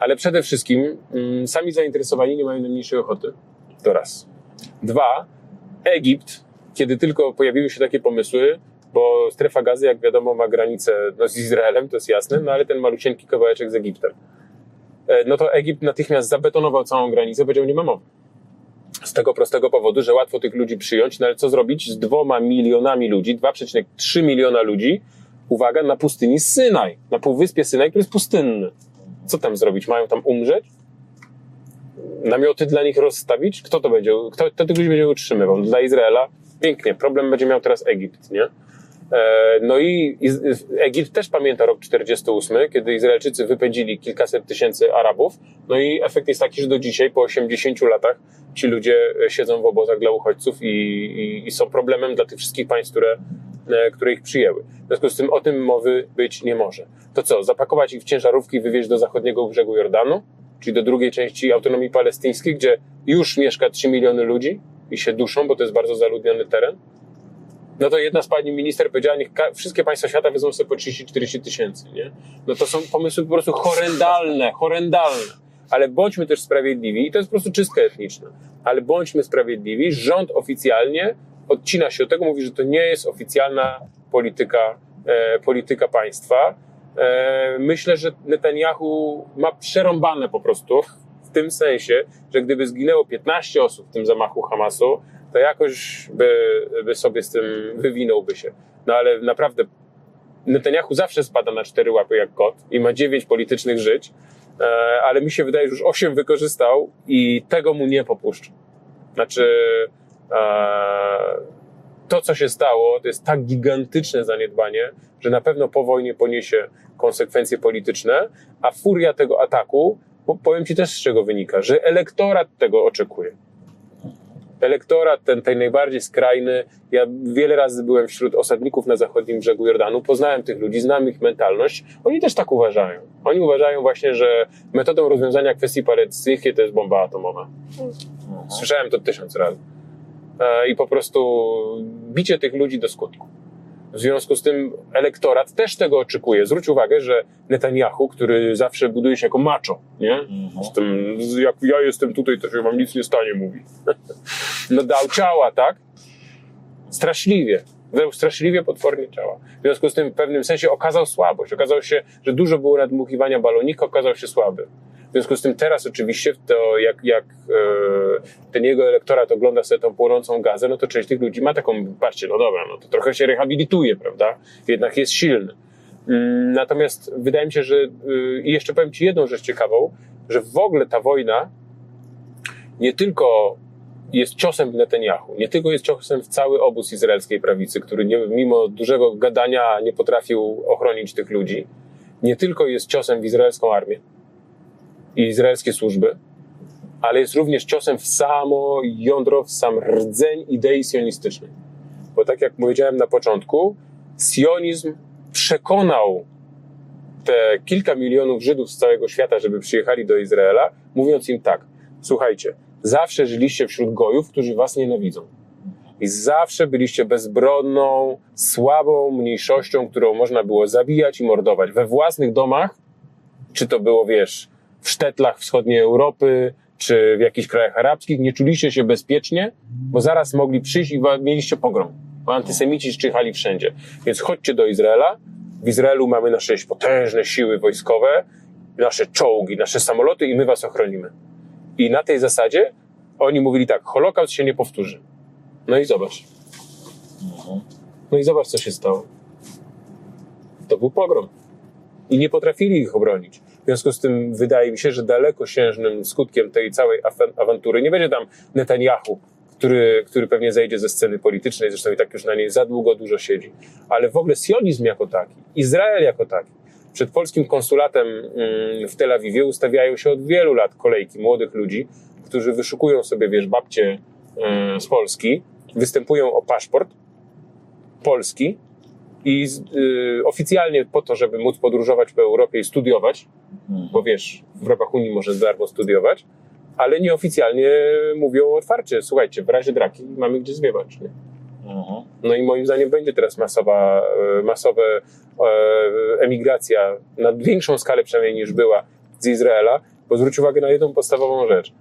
Ale przede wszystkim sami zainteresowani nie mają najmniejszej ochoty. To raz. 2. Egipt, kiedy tylko pojawiły się takie pomysły, bo strefa Gazy, jak wiadomo, ma granicę z Izraelem, to jest jasne, no ale ten malusieńki kawałeczek z Egiptem. No to Egipt natychmiast zabetonował całą granicę, powiedział, nie ma mowy. Z tego prostego powodu, że łatwo tych ludzi przyjąć, no ale co zrobić z 2 milionami ludzi, 2,3 miliona ludzi, uwaga, na pustyni Synaj, na półwyspie Synaj, który jest pustynny. Co tam zrobić? Mają tam umrzeć? Namioty dla nich rozstawić? Kto tych ludzi będzie utrzymywał? Dla Izraela? Pięknie. Problem będzie miał teraz Egipt, nie? No i Egipt też pamięta rok 48, kiedy Izraelczycy wypędzili kilkaset tysięcy Arabów. No i efekt jest taki, że do dzisiaj, po 80 latach, ci ludzie siedzą w obozach dla uchodźców i są problemem dla tych wszystkich państw, które ich przyjęły. W związku z tym o tym mowy być nie może. To co, zapakować ich w ciężarówki i wywieźć do zachodniego brzegu Jordanu, czyli do drugiej części autonomii palestyńskiej, gdzie już mieszka 3 miliony ludzi i się duszą, bo to jest bardzo zaludniony teren? No to jedna z pani minister powiedziała, niech wszystkie państwa świata wezmą sobie po 30-40 tysięcy, nie? No to są pomysły po prostu horrendalne. Ale bądźmy też sprawiedliwi, i to jest po prostu czystka etniczna, ale bądźmy sprawiedliwi, rząd oficjalnie odcina się od tego, mówi, że to nie jest oficjalna polityka państwa. Myślę, że Netanyahu ma przerąbane po prostu, w tym sensie, że gdyby zginęło 15 osób w tym zamachu Hamasu, to jakoś by sobie z tym wywinąłby się. No ale naprawdę Netanyahu zawsze spada na 4 łapy jak kot i ma 9 politycznych żyć, ale mi się wydaje, że już 8 wykorzystał i tego mu nie popuszczę. Znaczy to, co się stało, to jest tak gigantyczne zaniedbanie, że na pewno po wojnie poniesie konsekwencje polityczne, a furia tego ataku, powiem ci też z czego wynika, że elektorat tego oczekuje. Elektorat ten najbardziej skrajny, ja wiele razy byłem wśród osadników na zachodnim brzegu Jordanu, poznałem tych ludzi, znam ich mentalność, oni też tak uważają. Oni uważają właśnie, że metodą rozwiązania kwestii palestyńskiej to jest bomba atomowa. Słyszałem to 1000 razy. I po prostu bicie tych ludzi do skutku. W związku z tym elektorat też tego oczekuje. Zwróć uwagę, że Netanyahu, który zawsze buduje się jako macho, nie? Jak ja jestem tutaj, to się wam nic nie stanie, mówi. No dał ciała, tak? Straszliwie potwornie ciała. W związku z tym w pewnym sensie okazał słabość. Okazało się, że dużo było nadmuchiwania balonika, okazał się słaby. W związku z tym teraz oczywiście to jak ten jego elektorat ogląda sobie tą płonącą Gazę, no to część tych ludzi ma taką, patrzcie, no dobra, no to trochę się rehabilituje, prawda? Jednak jest silny. Natomiast wydaje mi się, że i jeszcze powiem ci jedną rzecz ciekawą, że w ogóle ta wojna nie tylko jest ciosem w Netanyahu, nie tylko jest ciosem w cały obóz izraelskiej prawicy, który mimo dużego gadania nie potrafił ochronić tych ludzi, nie tylko jest ciosem w izraelską armię i izraelskie służby, ale jest również ciosem w samo jądro, w sam rdzeń idei sionistycznej. Bo tak jak powiedziałem na początku, sionizm przekonał te kilka milionów Żydów z całego świata, żeby przyjechali do Izraela, mówiąc im tak, słuchajcie, zawsze żyliście wśród gojów, którzy was nienawidzą. I zawsze byliście bezbronną, słabą mniejszością, którą można było zabijać i mordować we własnych domach, czy to było, w sztetlach wschodniej Europy, czy w jakichś krajach arabskich, nie czuliście się bezpiecznie, bo zaraz mogli przyjść i mieliście pogrom. Bo antysemici czyhali wszędzie. Więc chodźcie do Izraela. W Izraelu mamy nasze potężne siły wojskowe, nasze czołgi, nasze samoloty i my was ochronimy. I na tej zasadzie oni mówili tak, Holokaust się nie powtórzy. No i zobacz. No i zobacz, co się stało. To był pogrom. I nie potrafili ich obronić. W związku z tym wydaje mi się, że dalekosiężnym skutkiem tej całej awantury nie będzie tam Netanyahu, który pewnie zejdzie ze sceny politycznej, zresztą i tak już na niej za dużo siedzi. Ale w ogóle sionizm jako taki, Izrael jako taki. Przed polskim konsulatem w Tel Awiwie ustawiają się od wielu lat kolejki młodych ludzi, którzy wyszukują sobie, babcie z Polski, występują o paszport polski i oficjalnie po to, żeby móc podróżować po Europie i studiować, bo w ramach Unii można za darmo studiować, ale nieoficjalnie mówią otwarcie, słuchajcie, w razie draki mamy gdzie zwiewać. Nie? No i moim zdaniem będzie teraz masowa emigracja na większą skalę przynajmniej niż była z Izraela, bo zwróć uwagę na jedną podstawową rzecz.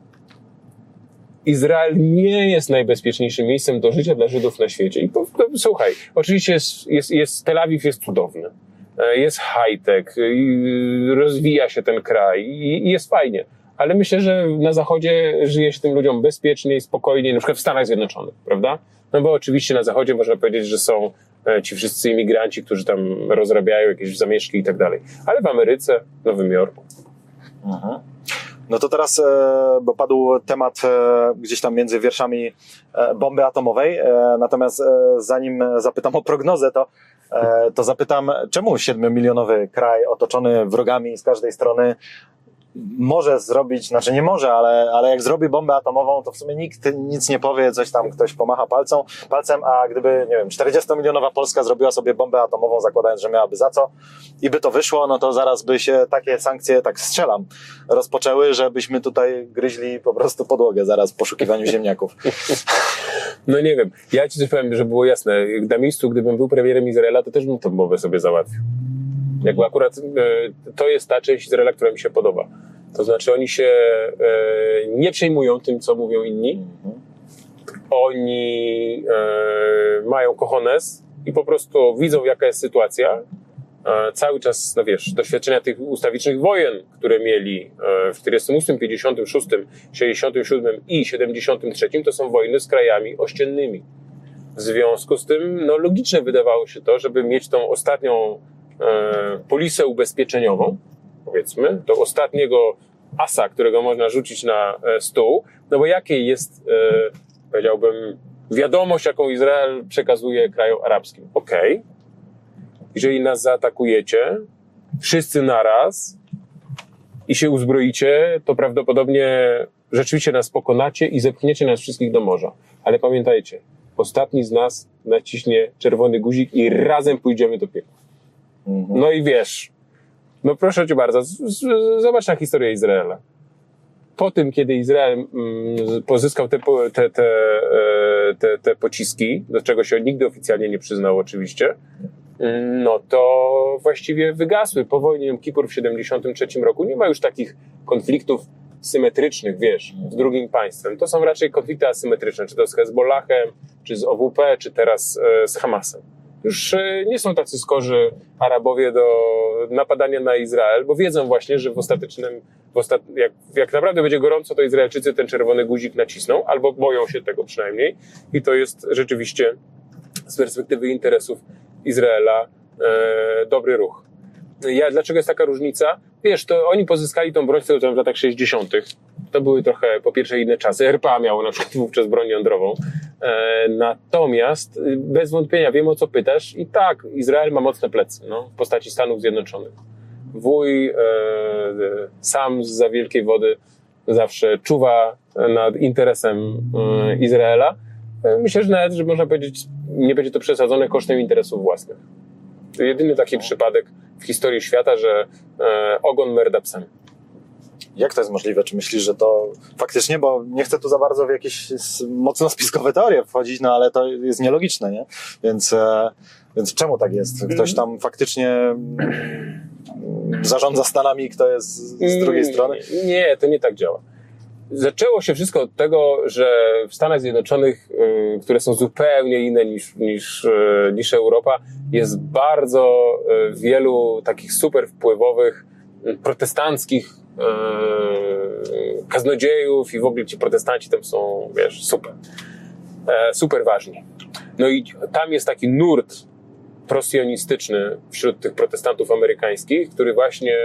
Izrael nie jest najbezpieczniejszym miejscem do życia dla Żydów na świecie. I słuchaj, oczywiście Tel Awiw jest cudowny, jest high-tech, rozwija się ten kraj i jest fajnie. Ale myślę, że na Zachodzie żyje się tym ludziom bezpieczniej, spokojniej, na przykład w Stanach Zjednoczonych, prawda? No bo oczywiście na Zachodzie można powiedzieć, że są ci wszyscy imigranci, którzy tam rozrabiają jakieś zamieszki i tak dalej. Ale w Ameryce, w Nowym Jorku. Mhm. No to teraz, bo padł temat gdzieś tam między wierszami bomby atomowej, natomiast zanim zapytam o prognozę, to zapytam, czemu 7-milionowy kraj otoczony wrogami z każdej strony może zrobić, znaczy nie może, ale jak zrobi bombę atomową, to w sumie nikt nic nie powie, coś tam ktoś pomacha palcem, a gdyby, nie wiem, 40-milionowa Polska zrobiła sobie bombę atomową, zakładając, że miałaby za co i by to wyszło, no to zaraz by się takie sankcje, tak strzelam, rozpoczęły, żebyśmy tutaj gryźli po prostu podłogę zaraz w poszukiwaniu ziemniaków. No nie wiem, ja ci coś powiem, że było jasne, na miejscu, gdybym był premierem Izraela, to też bym tę bombę sobie załatwił. Jakby akurat to jest ta część Izraela, która mi się podoba. To znaczy oni się nie przejmują tym, co mówią inni. Oni mają cojones i po prostu widzą, jaka jest sytuacja. Cały czas, no wiesz, doświadczenia tych ustawicznych wojen, które mieli w 48, 56, 67 i 73, to są wojny z krajami ościennymi. W związku z tym, no logiczne wydawało się to, żeby mieć tą ostatnią polisę ubezpieczeniową, powiedzmy, do ostatniego asa, którego można rzucić na stół, no bo jakiej jest, powiedziałbym, wiadomość, jaką Izrael przekazuje krajom arabskim. Okej, jeżeli nas zaatakujecie, wszyscy naraz i się uzbroicie, to prawdopodobnie rzeczywiście nas pokonacie i zepchniecie nas wszystkich do morza. Ale pamiętajcie, ostatni z nas naciśnie czerwony guzik i razem pójdziemy do piekła. No i wiesz, no proszę cię bardzo, zobacz na historię Izraela. Po tym, kiedy Izrael pozyskał te pociski, do czego się nigdy oficjalnie nie przyznał oczywiście, no to właściwie wygasły. Po wojnie Jom Kippur w 73 roku nie ma już takich konfliktów symetrycznych, wiesz, z drugim państwem. To są raczej konflikty asymetryczne, czy to z Hezbollahem, czy z OWP, czy teraz z Hamasem. Już nie są tacy skorzy Arabowie do napadania na Izrael, bo wiedzą właśnie, że jak naprawdę będzie gorąco, to Izraelczycy ten czerwony guzik nacisną, albo boją się tego przynajmniej. I to jest rzeczywiście z perspektywy interesów Izraela dobry ruch. Dlaczego jest taka różnica? Wiesz, to oni pozyskali tą broń w latach 60. To były trochę, po pierwsze, inne czasy. RPA miało na przykład wówczas broń jądrową. Natomiast bez wątpienia wiem, o co pytasz. I tak, Izrael ma mocne plecy, no, w postaci Stanów Zjednoczonych. Wuj sam zza wielkiej wody zawsze czuwa nad interesem Izraela. Myślę, że nawet, że można powiedzieć, nie będzie to przesadzone kosztem interesów własnych. To jedyny taki przypadek w historii świata, że ogon merda psem. Jak to jest możliwe? Czy myślisz, że to faktycznie, bo nie chcę tu za bardzo w jakieś mocno spiskowe teorie wchodzić, no ale to jest nielogiczne, nie? Więc czemu tak jest? Ktoś tam faktycznie zarządza Stanami, kto jest z drugiej strony? Nie, to nie tak działa. Zaczęło się wszystko od tego, że w Stanach Zjednoczonych, które są zupełnie inne niż Europa, jest bardzo wielu takich super wpływowych protestanckich kaznodziejów i w ogóle ci protestanci tam są, wiesz, super ważni. No i tam jest taki nurt prosjonistyczny wśród tych protestantów amerykańskich, który właśnie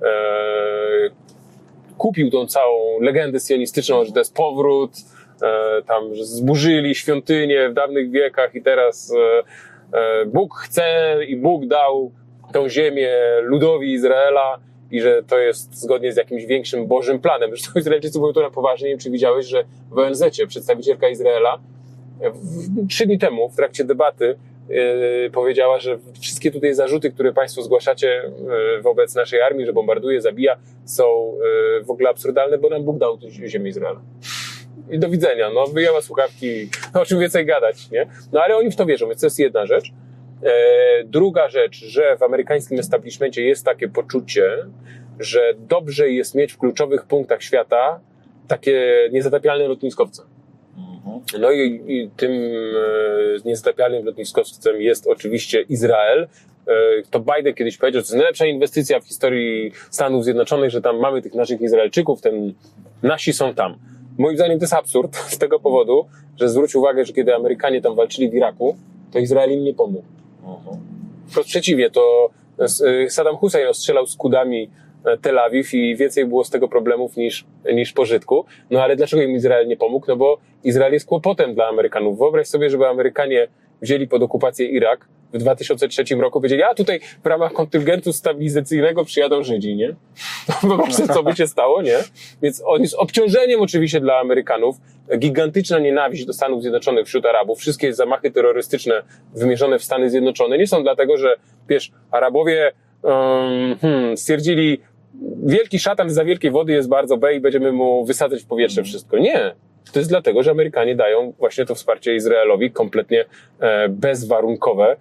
kupił tą całą legendę sionistyczną, że to jest powrót, tam, że zburzyli świątynię w dawnych wiekach i teraz Bóg chce i Bóg dał tą ziemię ludowi Izraela i że to jest zgodnie z jakimś większym Bożym planem. Zresztą Izraelczycy mówią to na poważnie. Nie wiem, czy widziałeś, że w ONZ-cie przedstawicielka Izraela 3 dni temu w trakcie debaty powiedziała, że wszystkie tutaj zarzuty, które państwo zgłaszacie wobec naszej armii, że bombarduje, zabija, są w ogóle absurdalne, bo nam Bóg dał ziemię Izraela. I do widzenia, no wyjęła słuchawki, o czym więcej gadać, nie? No ale oni w to wierzą, więc to jest jedna rzecz. Druga rzecz, że w amerykańskim establishmencie jest takie poczucie, że dobrze jest mieć w kluczowych punktach świata takie niezatapialne lotniskowce. No i tym niezatapialnym lotniskowcem jest oczywiście Izrael. To Biden kiedyś powiedział, że to jest najlepsza inwestycja w historii Stanów Zjednoczonych, że tam mamy tych naszych Izraelczyków, nasi są tam. Moim zdaniem to jest absurd z tego powodu, że zwróć uwagę, że kiedy Amerykanie tam walczyli w Iraku, to Izrael im nie pomógł. Wprost przeciwnie, to Saddam Hussein ostrzelał z kudami Tel Awiw i więcej było z tego problemów niż pożytku. No ale dlaczego im Izrael nie pomógł? No bo Izrael jest kłopotem dla Amerykanów. Wyobraź sobie, żeby Amerykanie wzięli pod okupację Irak w 2003 roku, powiedzieli, a tutaj w ramach kontyngentu stabilizacyjnego przyjadą Żydzi, nie? Wyobraź sobie, co by się stało, nie? Więc on jest obciążeniem oczywiście dla Amerykanów. Gigantyczna nienawiść do Stanów Zjednoczonych wśród Arabów. Wszystkie zamachy terrorystyczne wymierzone w Stany Zjednoczone nie są dlatego, że wiesz, Arabowie stwierdzili, wielki szatan za wielkiej wody jest bardzo B i będziemy mu wysadzać w powietrze wszystko. Nie. To jest dlatego, że Amerykanie dają właśnie to wsparcie Izraelowi kompletnie bezwarunkowe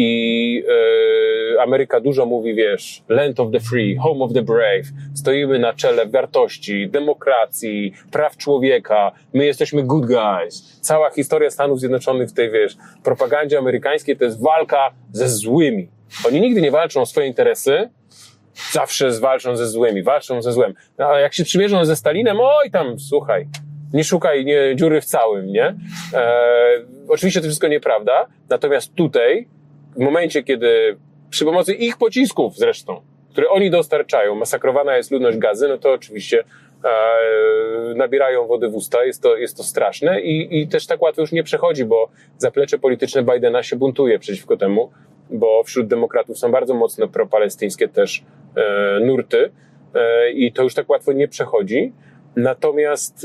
i Ameryka dużo mówi, wiesz, land of the free, home of the brave. Stoimy na czele wartości, demokracji, praw człowieka. My jesteśmy good guys. Cała historia Stanów Zjednoczonych w tej, wiesz, propagandzie amerykańskiej to jest walka ze złymi. Oni nigdy nie walczą o swoje interesy, zawsze walczą ze złymi, walczą ze złem. No, a jak się przymierzą ze Stalinem, oj tam, słuchaj, nie szukaj dziury w całym, nie? Oczywiście to wszystko nieprawda, natomiast tutaj, w momencie, kiedy przy pomocy ich pocisków zresztą, które oni dostarczają, masakrowana jest ludność Gazy, no to oczywiście nabierają wody w usta, jest to straszne i też tak łatwo już nie przechodzi, bo zaplecze polityczne Bidena się buntuje przeciwko temu, bo wśród demokratów są bardzo mocno propalestyńskie też nurty i to już tak łatwo nie przechodzi. Natomiast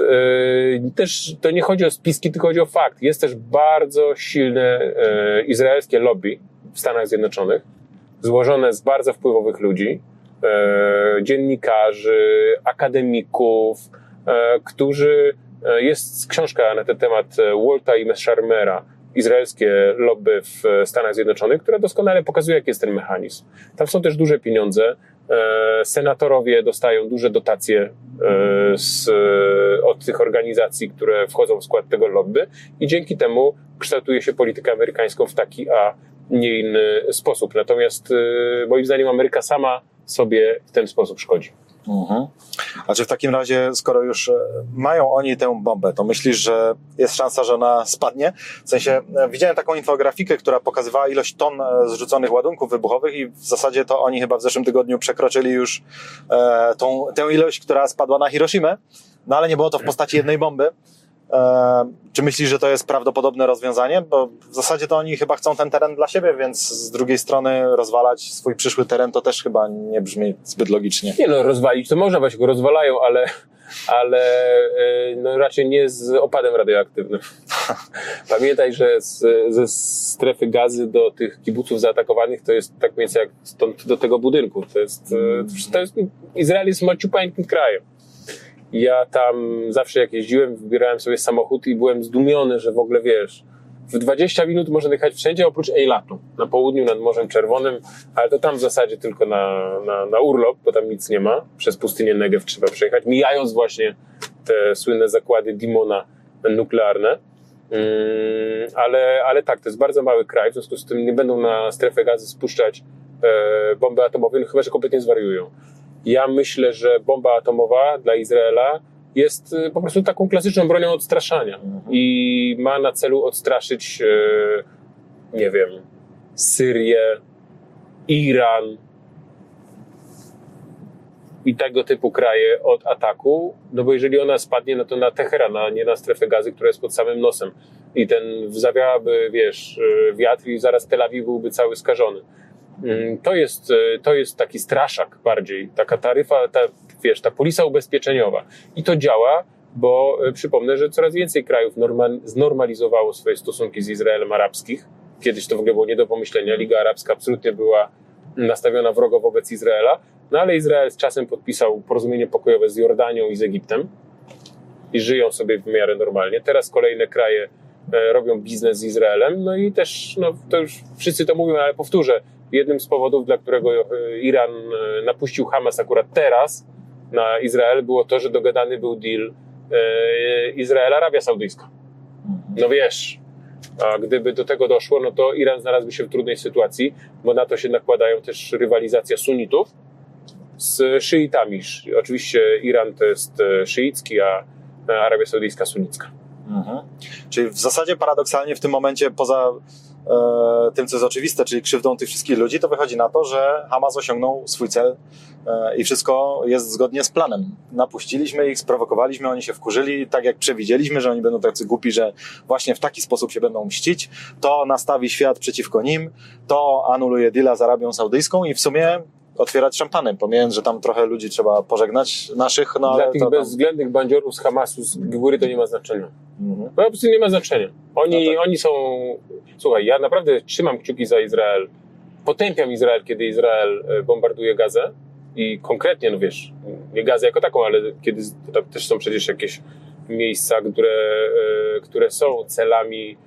też to nie chodzi o spiski, tylko chodzi o fakt. Jest też bardzo silne izraelskie lobby w Stanach Zjednoczonych, złożone z bardzo wpływowych ludzi, dziennikarzy, akademików, którzy, jest książka na ten temat Walta i Mesharmera, izraelskie lobby w Stanach Zjednoczonych, która doskonale pokazuje, jaki jest ten mechanizm. Tam są też duże pieniądze. Senatorowie dostają duże dotacje od tych organizacji, które wchodzą w skład tego lobby i dzięki temu kształtuje się politykę amerykańską w taki, a nie inny sposób. Natomiast moim zdaniem Ameryka sama sobie w ten sposób szkodzi. A czy w takim razie, skoro już mają oni tę bombę, to myślisz, że jest szansa, że ona spadnie? W sensie, widziałem taką infografikę, która pokazywała ilość ton zrzuconych ładunków wybuchowych i w zasadzie to oni chyba w zeszłym tygodniu przekroczyli już tę ilość, która spadła na Hiroshimę, no ale nie było to w postaci jednej bomby. Czy myślisz, że to jest prawdopodobne rozwiązanie? Bo w zasadzie to oni chyba chcą ten teren dla siebie, więc z drugiej strony rozwalać swój przyszły teren to też chyba nie brzmi zbyt logicznie. Nie no, rozwalić to można, właśnie go rozwalają, ale no raczej nie z opadem radioaktywnym. Pamiętaj, że ze strefy Gazy do tych kibuców zaatakowanych to jest tak mniej więcej jak stąd do tego budynku. To jest Izrael jest maciupańkim krajem. Ja tam zawsze jak jeździłem, wybierałem sobie samochód i byłem zdumiony, że w ogóle wiesz, w 20 minut można jechać wszędzie oprócz Eilatu, na południu nad Morzem Czerwonym, ale to tam w zasadzie tylko na urlop, bo tam nic nie ma. Przez pustynię Negev trzeba przejechać, mijając właśnie te słynne zakłady Dimona nuklearne. Ale tak, to jest bardzo mały kraj, w związku z tym nie będą na strefę Gazy spuszczać bomby atomowe, no chyba że kompletnie zwariują. Ja myślę, że bomba atomowa dla Izraela jest po prostu taką klasyczną bronią odstraszania i ma na celu odstraszyć, nie wiem, Syrię, Iran i tego typu kraje od ataku, no bo jeżeli ona spadnie, no to na Teheran, a nie na strefę Gazy, która jest pod samym nosem i ten zawiałaby, wiesz, wiatr i zaraz Tel Awiw byłby cały skażony. To jest taki straszak bardziej, taka taryfa, ta polisa ubezpieczeniowa. I to działa, bo przypomnę, że coraz więcej krajów znormalizowało swoje stosunki z Izraelem arabskich. Kiedyś to w ogóle było nie do pomyślenia. Liga Arabska absolutnie była nastawiona wrogo wobec Izraela, no ale Izrael z czasem podpisał porozumienie pokojowe z Jordanią i z Egiptem i żyją sobie w miarę normalnie. Teraz kolejne kraje robią biznes z Izraelem, no i też, no to już wszyscy to mówią, ale powtórzę, jednym z powodów, dla którego Iran napuścił Hamas akurat teraz na Izrael, było to, że dogadany był deal Izrael-Arabia Saudyjska. No wiesz, a gdyby do tego doszło, no to Iran znalazłby się w trudnej sytuacji, bo na to się nakładają też rywalizacja sunnitów z szyitami. Oczywiście Iran to jest szyicki, a Arabia Saudyjska sunnicka. Czyli w zasadzie paradoksalnie w tym momencie poza tym, co jest oczywiste, czyli krzywdą tych wszystkich ludzi, to wychodzi na to, że Hamas osiągnął swój cel i wszystko jest zgodnie z planem. Napuściliśmy ich, sprowokowaliśmy, oni się wkurzyli, tak jak przewidzieliśmy, że oni będą tacy głupi, że właśnie w taki sposób się będą mścić. To nastawi świat przeciwko nim, to anuluje deala z Arabią Saudyjską i w sumie otwierać szampany, pomijając, że tam trochę ludzi trzeba pożegnać naszych. No, dla ale tych to bezwzględnych bandziorów z Hamasu, z góry to nie ma znaczenia. Po prostu nie ma znaczenia. Oni są... Słuchaj, ja naprawdę trzymam kciuki za Izrael. Potępiam Izrael, kiedy Izrael bombarduje Gazę i konkretnie, no wiesz, nie Gazę jako taką, ale kiedy tam też są przecież jakieś miejsca, które są celami,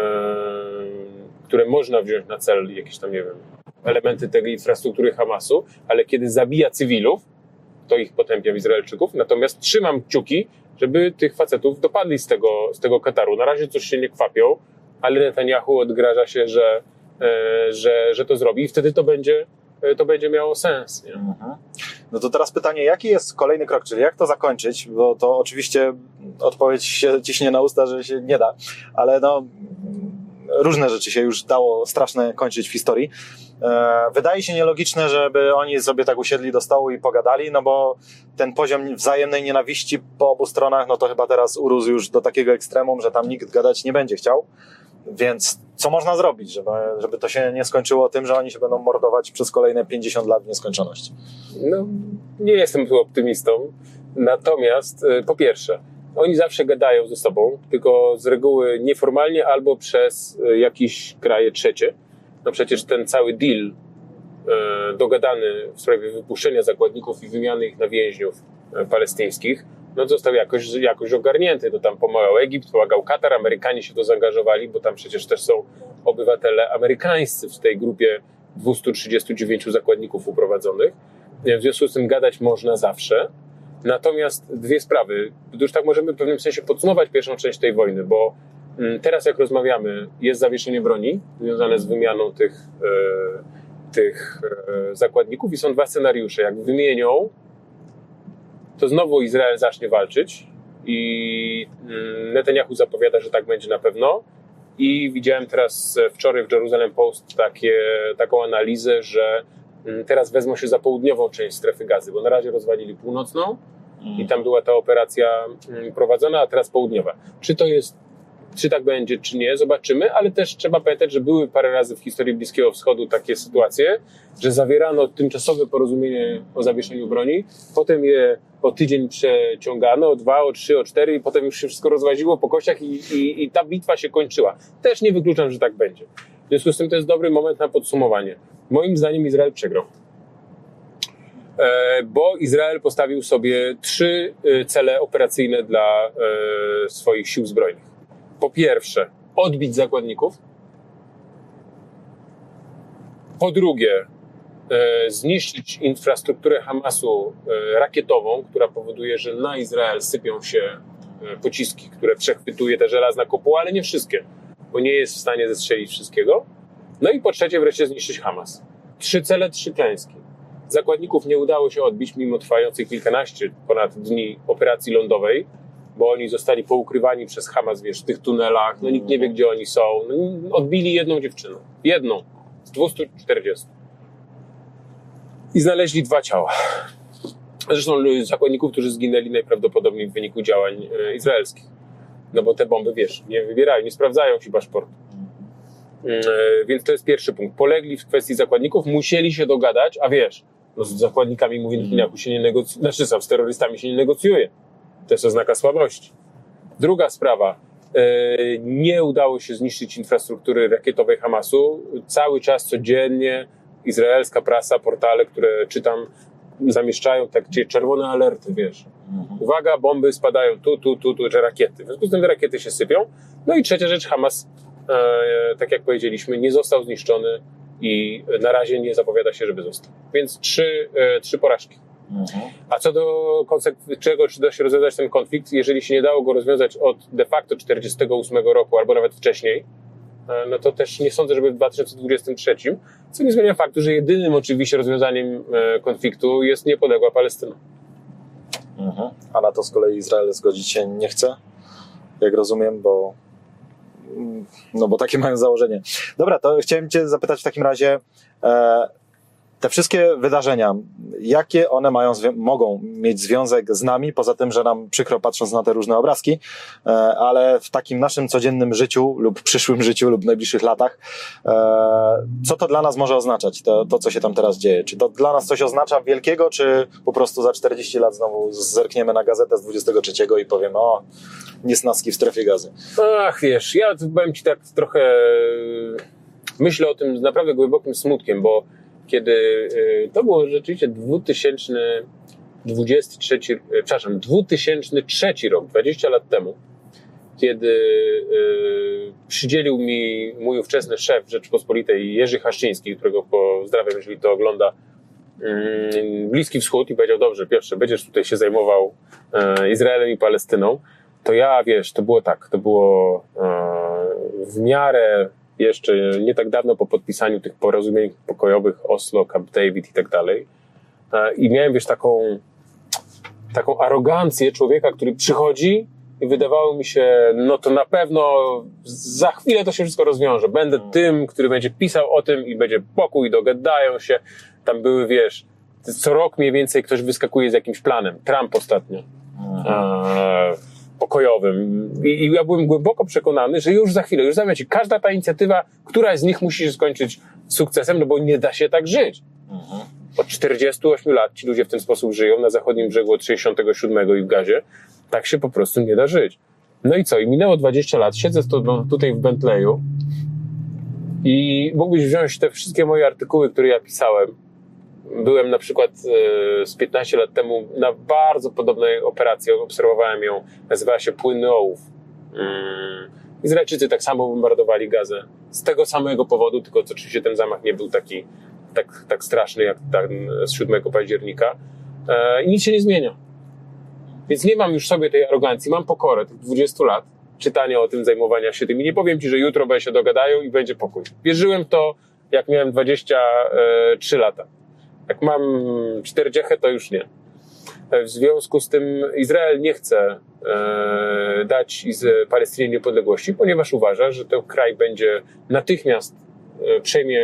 które można wziąć na cel, jakieś tam, nie wiem, elementy tej infrastruktury Hamasu, ale kiedy zabija cywilów, to ich potępiam, Izraelczyków, natomiast trzymam kciuki, żeby tych facetów dopadli z tego Kataru. Na razie coś się nie kwapią, ale Netanyahu odgraża się, że to zrobi i wtedy to będzie miało sens. Nie? No to teraz pytanie, jaki jest kolejny krok, czyli jak to zakończyć, bo to oczywiście odpowiedź się ciśnie na usta, że się nie da, ale no różne rzeczy się już dało straszne kończyć w historii. Wydaje się nielogiczne, żeby oni sobie tak usiedli do stołu i pogadali, no bo ten poziom wzajemnej nienawiści po obu stronach, no to chyba teraz urósł już do takiego ekstremum, że tam nikt gadać nie będzie chciał. Więc co można zrobić, żeby to się nie skończyło tym, że oni się będą mordować przez kolejne 50 lat w nieskończoność? No, nie jestem tu optymistą. Natomiast po pierwsze, oni zawsze gadają ze sobą, tylko z reguły nieformalnie albo przez jakieś kraje trzecie. No przecież ten cały deal dogadany w sprawie wypuszczenia zakładników i wymiany ich na więźniów palestyńskich, no został jakoś ogarnięty. To tam pomagał Egipt, pomagał Katar, Amerykanie się to zaangażowali, bo tam przecież też są obywatele amerykańscy w tej grupie 239 zakładników uprowadzonych. W związku z tym gadać można zawsze. Natomiast dwie sprawy. Już tak możemy w pewnym sensie podsumować pierwszą część tej wojny, bo teraz jak rozmawiamy, jest zawieszenie broni związane z wymianą tych zakładników i są dwa scenariusze. Jak wymienią, to znowu Izrael zacznie walczyć i Netanyahu zapowiada, że tak będzie na pewno. I widziałem teraz wczoraj w Jerusalem Post taką analizę, że teraz wezmą się za południową część strefy Gazy, bo na razie rozwalili północną i tam była ta operacja prowadzona, a teraz południowa. Czy tak będzie, czy nie, zobaczymy, ale też trzeba pamiętać, że były parę razy w historii Bliskiego Wschodu takie sytuacje, że zawierano tymczasowe porozumienie o zawieszeniu broni, potem je o tydzień przeciągano, o 2, o 3, o 4 i potem już się wszystko rozłaziło po kościach i ta bitwa się kończyła. Też nie wykluczam, że tak będzie. W związku z tym to jest dobry moment na podsumowanie. Moim zdaniem Izrael przegrał. Bo Izrael postawił sobie 3 cele operacyjne dla swoich sił zbrojnych. Po pierwsze, odbić zakładników. Po drugie, zniszczyć infrastrukturę Hamasu rakietową, która powoduje, że na Izrael sypią się pociski, które przechwytuje ta żelazna kopuła, ale nie wszystkie, bo nie jest w stanie zestrzelić wszystkiego. No i po trzecie wreszcie zniszczyć Hamas. 3 cele, 3 klęski. Zakładników nie udało się odbić mimo trwających kilkanaście ponad dni operacji lądowej, bo oni zostali poukrywani przez Hamas, wiesz, w tych tunelach, no nikt nie wie, gdzie oni są. No, odbili jedną dziewczynę. Jedną z 240. I znaleźli 2 ciała. Zresztą zakładników, którzy zginęli najprawdopodobniej w wyniku działań izraelskich. No bo te bomby, wiesz, nie wybierają, nie sprawdzają ci paszportu. Więc to jest pierwszy punkt. Polegli w kwestii zakładników, musieli się dogadać, a wiesz, no z zakładnikami, mówię, Netanyahu się nie negocjuje, znaczy z terrorystami się nie negocjuje. To jest oznaka słabości. Druga sprawa. Nie udało się zniszczyć infrastruktury rakietowej Hamasu. Cały czas, codziennie izraelska prasa, portale, które czytam, zamieszczają takie czerwone alerty, wiesz. Uwaga, bomby spadają tu, że rakiety. W związku z tym te rakiety się sypią. No i trzecia rzecz, Hamas, tak jak powiedzieliśmy, nie został zniszczony i na razie nie zapowiada się, żeby został. Więc trzy porażki. A co do czego czy da się rozwiązać ten konflikt, jeżeli się nie dało go rozwiązać od de facto 1948 roku, albo nawet wcześniej, no to też nie sądzę, żeby w 2023, co nie zmienia faktu, że jedynym oczywiście rozwiązaniem konfliktu jest niepodległa Palestyna. A na to z kolei Izrael zgodzić się nie chce, jak rozumiem, bo takie mają założenie. Dobra, to chciałem cię zapytać w takim razie, te wszystkie wydarzenia, jakie one mogą mieć związek z nami, poza tym, że nam przykro patrząc na te różne obrazki, ale w takim naszym codziennym życiu lub przyszłym życiu lub najbliższych latach, co to dla nas może oznaczać, to co się tam teraz dzieje? Czy to dla nas coś oznacza wielkiego, czy po prostu za 40 lat znowu zerkniemy na gazetę z 23 i powiemy, niesnaski w strefie Gazy? Ach, wiesz, ja powiem ci tak trochę, myślę o tym z naprawdę głębokim smutkiem, bo kiedy to było rzeczywiście 2003 rok, 20 lat temu, kiedy przydzielił mi mój ówczesny szef Rzeczypospolitej Jerzy Haszczyński, którego pozdrawiam, jeżeli to ogląda, Bliski Wschód, i powiedział: dobrze, Piotrze, będziesz tutaj się zajmował Izraelem i Palestyną. To ja, wiesz, to było w miarę jeszcze nie tak dawno po podpisaniu tych porozumień pokojowych Oslo, Camp David i tak dalej. I miałem, wiesz, taką arogancję człowieka, który przychodzi i wydawało mi się, no to na pewno za chwilę to się wszystko rozwiąże. Będę tym, który będzie pisał o tym i będzie pokój, dogadają się. Tam były, wiesz, co rok mniej więcej ktoś wyskakuje z jakimś planem. Trump ostatnio. Pokojowym. I ja byłem głęboko przekonany, że już za chwilę, już zamiast każda ta inicjatywa, któraś z nich musi się skończyć sukcesem, no bo nie da się tak żyć. Od 48 lat ci ludzie w ten sposób żyją, na zachodnim brzegu od 67 i w Gazie. Tak się po prostu nie da żyć. No i co? I minęło 20 lat, siedzę tutaj w Bentleyu i mógłbyś wziąć te wszystkie moje artykuły, które ja pisałem. Byłem na przykład z 15 lat temu na bardzo podobnej operacji, obserwowałem ją, nazywała się Płynny Ołów. Izraelczycy tak samo bombardowali Gazę z tego samego powodu, tylko oczywiście ten zamach nie był tak straszny jak ten z 7 października i nic się nie zmienia. Więc nie mam już sobie tej arogancji, mam pokorę tych 20 lat czytania o tym, zajmowania się tym i nie powiem ci, że jutro się dogadają i będzie pokój. Wierzyłem w to, jak miałem 23 lata. Jak mam 40, to już nie. W związku z tym Izrael nie chce dać Palestynie niepodległości, ponieważ uważa, że ten kraj będzie natychmiast przejmie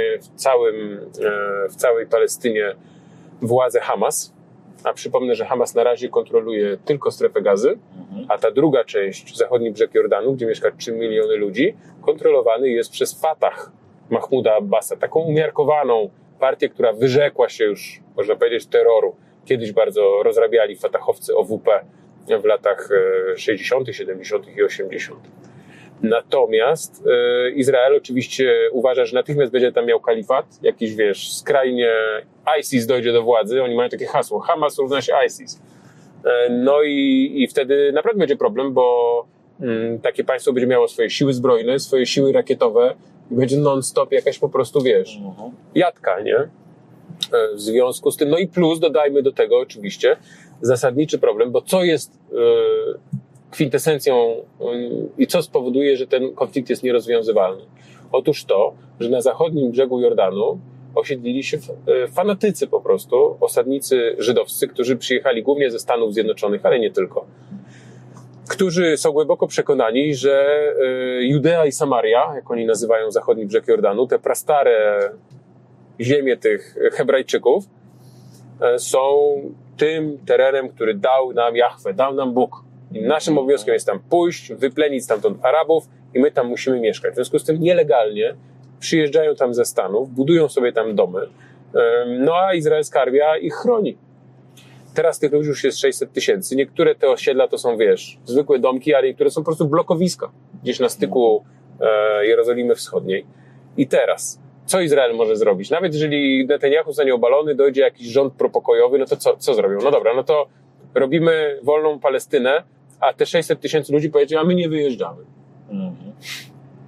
w całej Palestynie władzę Hamas. A przypomnę, że Hamas na razie kontroluje tylko strefę Gazy, a ta druga część, zachodni brzeg Jordanu, gdzie mieszka 3 miliony ludzi, kontrolowany jest przez Fatah Mahmuda Abbasa, taką umiarkowaną partię, która wyrzekła się już, można powiedzieć, terroru. Kiedyś bardzo rozrabiali fatahowcy OWP w latach 60., 70. i 80. Natomiast Izrael oczywiście uważa, że natychmiast będzie tam miał kalifat, jakiś, wiesz, skrajnie ISIS dojdzie do władzy, oni mają takie hasło, Hamas równa się ISIS. No i wtedy naprawdę będzie problem, bo takie państwo będzie miało swoje siły zbrojne, swoje siły rakietowe, będzie non-stop jakaś po prostu, wiesz, jadka, nie? W związku z tym, no i plus dodajmy do tego oczywiście zasadniczy problem, bo co jest kwintesencją i co spowoduje, że ten konflikt jest nierozwiązywalny? Otóż to, że na zachodnim brzegu Jordanu osiedlili się fanatycy po prostu, osadnicy żydowscy, którzy przyjechali głównie ze Stanów Zjednoczonych, ale nie tylko. Którzy są głęboko przekonani, że Judea i Samaria, jak oni nazywają zachodni brzeg Jordanu, te prastare ziemie tych Hebrajczyków, są tym terenem, który dał nam Jahwe, dał nam Bóg. I naszym obowiązkiem jest tam pójść, wyplenić stamtąd Arabów i my tam musimy mieszkać. W związku z tym nielegalnie przyjeżdżają tam ze Stanów, budują sobie tam domy, no a izraelska armia ich chroni. Teraz tych ludzi już jest 600 000. Niektóre te osiedla to są, wiesz, zwykłe domki, ale niektóre są po prostu blokowiska, gdzieś na styku Jerozolimy Wschodniej. I teraz, co Izrael może zrobić? Nawet jeżeli Netanyahu zostanie obalony, dojdzie jakiś rząd propokojowy, no to co zrobią? No dobra, no to robimy wolną Palestynę, a te 600 000 ludzi powiedzie, a my nie wyjeżdżamy.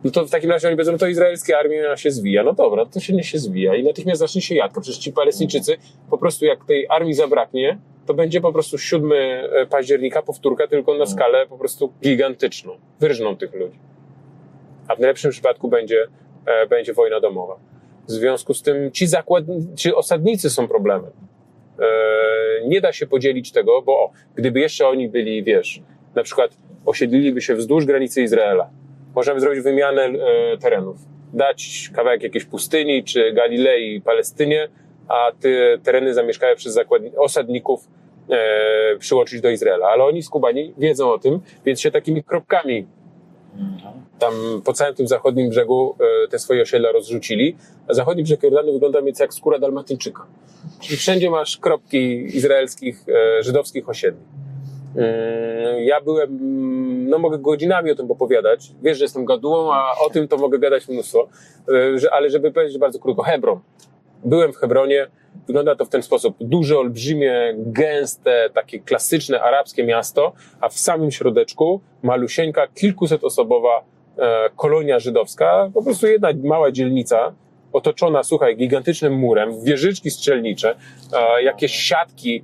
No to w takim razie oni powiedzą, no to izraelska armia się zwija. No dobra, to się nie się zwija i natychmiast zacznie się jadka. Przecież ci Palestyńczycy po prostu jak tej armii zabraknie, to będzie po prostu 7 października powtórka, tylko na skalę po prostu gigantyczną. Wyrżną tych ludzi. A w najlepszym przypadku będzie wojna domowa. W związku z tym ci osadnicy są problemem. Nie da się podzielić tego, bo gdyby jeszcze oni byli, wiesz, na przykład osiedliliby się wzdłuż granicy Izraela, można by zrobić wymianę terenów. Dać kawałek jakiejś pustyni czy Galilei Palestynie, a te tereny zamieszkałe przez osadników przyłączyć do Izraela. Ale oni, skubani, wiedzą o tym, więc się takimi kropkami tam po całym tym zachodnim brzegu te swoje osiedla rozrzucili. A zachodni brzeg Jordanu wygląda mniej jak skóra Dalmatyńczyka. Czyli wszędzie masz kropki izraelskich, żydowskich osiedli. Ja byłem, no mogę godzinami o tym opowiadać. Wiesz, że jestem gadułą, a o tym to mogę gadać mnóstwo. Ale żeby powiedzieć bardzo krótko, Hebron. Byłem w Hebronie. Wygląda to w ten sposób. Duże, olbrzymie, gęste, takie klasyczne arabskie miasto, a w samym środeczku malusieńka, kilkusetosobowa kolonia żydowska, po prostu jedna mała dzielnica, otoczona, słuchaj, gigantycznym murem, wieżyczki strzelnicze, jakieś siatki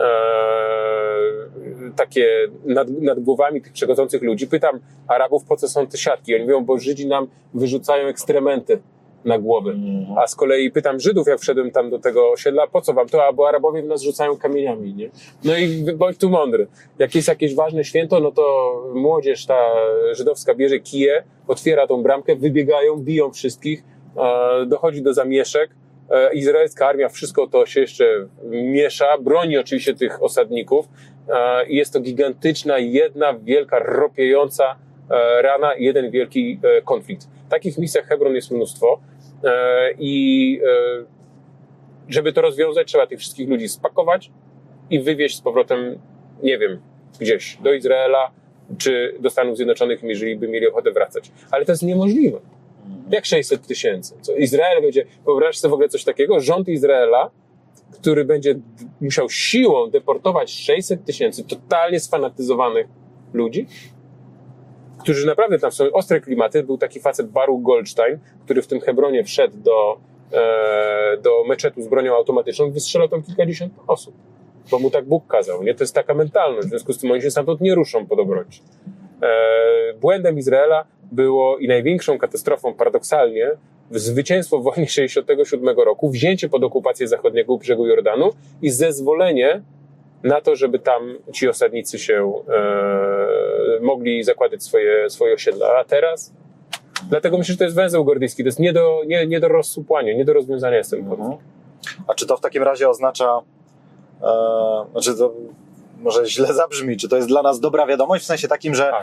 takie nad głowami tych przechodzących ludzi. Pytam Arabów, po co są te siatki. Oni mówią, bo Żydzi nam wyrzucają ekstrementy na głowy. A z kolei pytam Żydów, jak wszedłem tam do tego osiedla, po co wam to? Bo Arabowie w nas rzucają kamieniami, nie? No i bądź tu mądry. Jak jest jakieś ważne święto, no to młodzież ta żydowska bierze kije, otwiera tą bramkę, wybiegają, biją wszystkich, dochodzi do zamieszek. Izraelska armia wszystko to się jeszcze miesza, broni oczywiście tych osadników i jest to gigantyczna, jedna wielka, ropiejąca rana, jeden wielki konflikt. Takich miejsc jak Hebron jest mnóstwo i żeby to rozwiązać, trzeba tych wszystkich ludzi spakować i wywieźć z powrotem, nie wiem, gdzieś do Izraela czy do Stanów Zjednoczonych, jeżeli by mieli ochotę wracać. Ale to jest niemożliwe. Jak 600 000? Co Izrael będzie, wyobraź sobie w ogóle coś takiego, rząd Izraela, który będzie musiał siłą deportować 600 000 totalnie sfanatyzowanych ludzi, którzy naprawdę tam są ostre klimaty. Był taki facet Baruch Goldstein, który w tym Hebronie wszedł do meczetu z bronią automatyczną i wystrzelał tam kilkadziesiąt osób, bo mu tak Bóg kazał. Nie? To jest taka mentalność, w związku z tym oni się stamtąd nie ruszą po dobroci. Błędem Izraela było i największą katastrofą paradoksalnie zwycięstwo w wojnie 67 roku, wzięcie pod okupację zachodniego brzegu Jordanu i zezwolenie na to, żeby tam ci osadnicy się mogli zakładać swoje osiedla. A teraz? Dlatego myślę, że to jest węzeł gordyjski. To jest nie do rozsupłania, nie do rozwiązania jest ten konflikt. A czy to w takim razie oznacza, znaczy to może źle zabrzmi, czy to jest dla nas dobra wiadomość, w sensie takim, że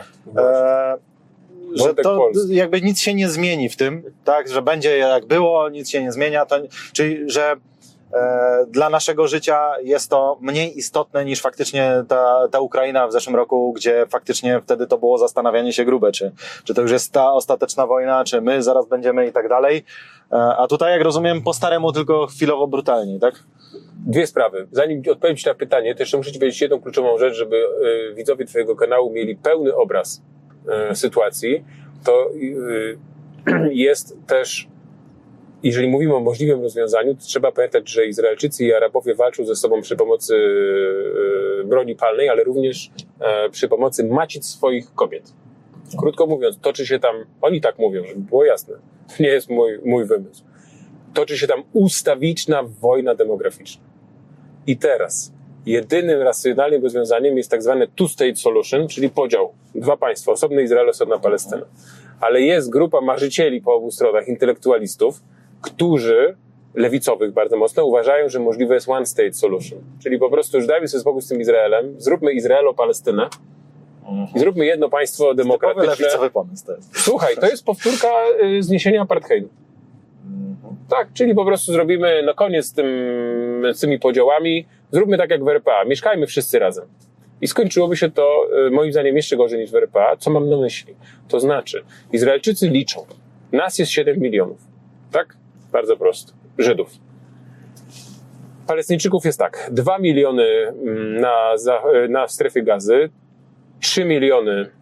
że to jakby nic się nie zmieni w tym, tak, że będzie jak było, nic się nie zmienia, czyli że dla naszego życia jest to mniej istotne niż faktycznie ta Ukraina w zeszłym roku, gdzie faktycznie wtedy to było zastanawianie się grube, czy to już jest ta ostateczna wojna, czy my zaraz będziemy i tak dalej. A tutaj, jak rozumiem, po staremu, tylko chwilowo brutalniej, tak? Dwie sprawy. Zanim odpowiem Ci na pytanie, to jeszcze muszę Ci powiedzieć jedną kluczową rzecz, żeby widzowie Twojego kanału mieli pełny obraz sytuacji. To jest też, jeżeli mówimy o możliwym rozwiązaniu, to trzeba pamiętać, że Izraelczycy i Arabowie walczą ze sobą przy pomocy broni palnej, ale również przy pomocy macic swoich kobiet. Krótko mówiąc, toczy się tam, oni tak mówią, żeby było jasne, to nie jest mój wymysł, toczy się tam ustawiczna wojna demograficzna. I teraz jedynym racjonalnym rozwiązaniem jest tak zwane two-state solution, czyli podział. Dwa państwa, osobny Izrael, osobna Palestyna. Ale jest grupa marzycieli po obu stronach, intelektualistów, którzy, lewicowych bardzo mocno, uważają, że możliwe jest one-state solution. Czyli po prostu już dajmy sobie spokój z tym Izraelem, zróbmy Izraelo-Palestynę i zróbmy jedno państwo demokratyczne. Lewicowy pomysł to jest. Słuchaj, to jest powtórka zniesienia apartheidu. Tak, czyli po prostu zrobimy na koniec z tymi podziałami, zróbmy tak jak w RPA, mieszkajmy wszyscy razem. I skończyłoby się to, moim zdaniem, jeszcze gorzej niż w RPA. Co mam na myśli? To znaczy, Izraelczycy liczą. Nas jest 7 milionów. Tak? Bardzo prosto. Żydów. Palestyńczyków jest tak. 2 miliony na strefie Gazy, 3 miliony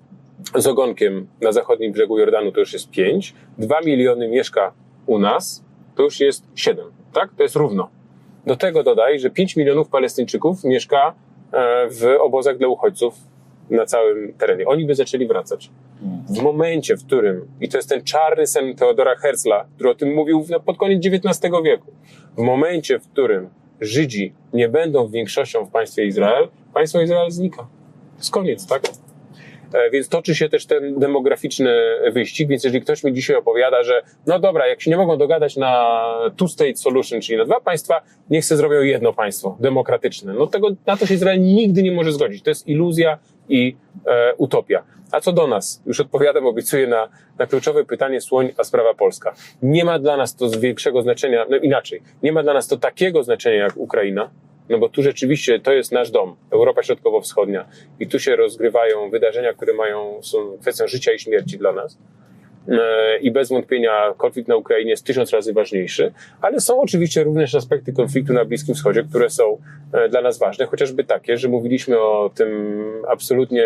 z ogonkiem na zachodnim brzegu Jordanu to już jest 5, 2 miliony mieszka u nas, to już jest 7, tak? To jest równo. Do tego dodaj, że 5 milionów Palestyńczyków mieszka w obozach dla uchodźców na całym terenie. Oni by zaczęli wracać. W momencie, w którym, i to jest ten czarny sen Theodora Herzla, który o tym mówił pod koniec XIX wieku, w momencie, w którym Żydzi nie będą większością w państwie Izrael, państwo Izrael znika. To jest koniec, tak? Więc toczy się też ten demograficzny wyścig, więc jeżeli ktoś mi dzisiaj opowiada, że no dobra, jak się nie mogą dogadać na two-state solution, czyli na 2 państwa, niech se zrobią jedno państwo demokratyczne. No na to się Izrael nigdy nie może zgodzić. To jest iluzja i utopia. A co do nas? Już odpowiadam, obiecuję na kluczowe pytanie Słoń, a sprawa polska. Nie ma dla nas to większego znaczenia, no inaczej, nie ma dla nas to takiego znaczenia jak Ukraina, no bo tu rzeczywiście to jest nasz dom, Europa Środkowo-Wschodnia i tu się rozgrywają wydarzenia, które są kwestią życia i śmierci dla nas. I bez wątpienia konflikt na Ukrainie jest 1000 razy ważniejszy, ale są oczywiście również aspekty konfliktu na Bliskim Wschodzie, które są dla nas ważne, chociażby takie, że mówiliśmy o tym absolutnie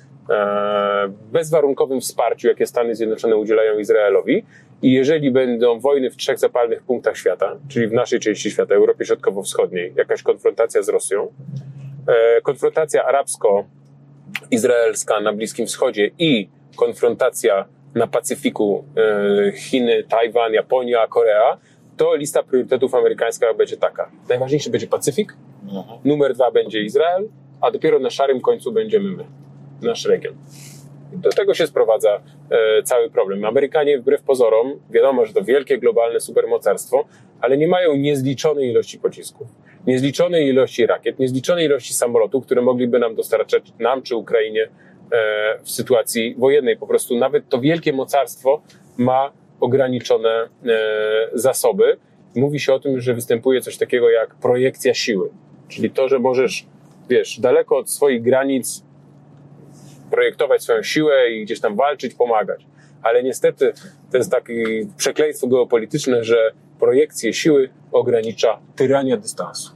bezwarunkowym wsparciu, jakie Stany Zjednoczone udzielają Izraelowi i jeżeli będą wojny w 3 zapalnych punktach świata, czyli w naszej części świata, Europie Środkowo-Wschodniej, jakaś konfrontacja z Rosją, konfrontacja arabsko-izraelska na Bliskim Wschodzie i konfrontacja na Pacyfiku, Chiny, Tajwan, Japonia, Korea, to lista priorytetów amerykańska będzie taka. Najważniejszy będzie Pacyfik, numer 2 będzie Izrael, a dopiero na szarym końcu będziemy my, nasz region. Do tego się sprowadza cały problem. Amerykanie wbrew pozorom, wiadomo, że to wielkie globalne supermocarstwo, ale nie mają niezliczonej ilości pocisków, niezliczonej ilości rakiet, niezliczonej ilości samolotów, które mogliby nam dostarczać, nam czy Ukrainie w sytuacji wojennej. Po prostu nawet to wielkie mocarstwo ma ograniczone zasoby. Mówi się o tym, że występuje coś takiego jak projekcja siły. Czyli to, że możesz, daleko od swoich granic projektować swoją siłę i gdzieś tam walczyć, pomagać. Ale niestety to jest takie przekleństwo geopolityczne, że projekcję siły ogranicza tyrania dystansu.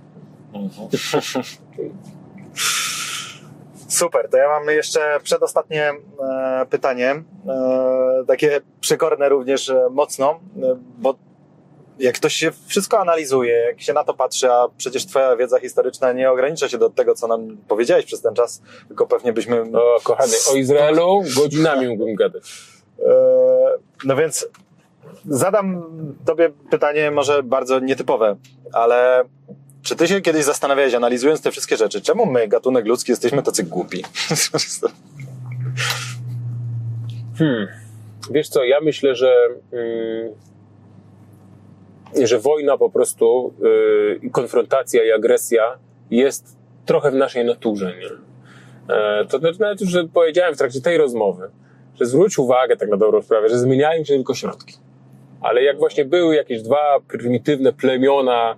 Super, to ja mam jeszcze przedostatnie pytanie, takie przekorne również mocno, bo jak ktoś się wszystko analizuje, jak się na to patrzy, a przecież twoja wiedza historyczna nie ogranicza się do tego, co nam powiedziałeś przez ten czas, tylko pewnie byśmy... O, kochany, o Izraelu godzinami mógłbym gadać. No więc zadam tobie pytanie może bardzo nietypowe, ale czy ty się kiedyś zastanawiałeś, analizując te wszystkie rzeczy, czemu my, gatunek ludzki, jesteśmy tacy głupi? Wiesz co, ja myślę, że wojna po prostu, konfrontacja i agresja jest trochę w naszej naturze, nie? To nawet już powiedziałem w trakcie tej rozmowy, że zwróć uwagę tak na dobrą sprawę, że zmieniają się tylko środki. Ale jak właśnie były jakieś 2 prymitywne plemiona,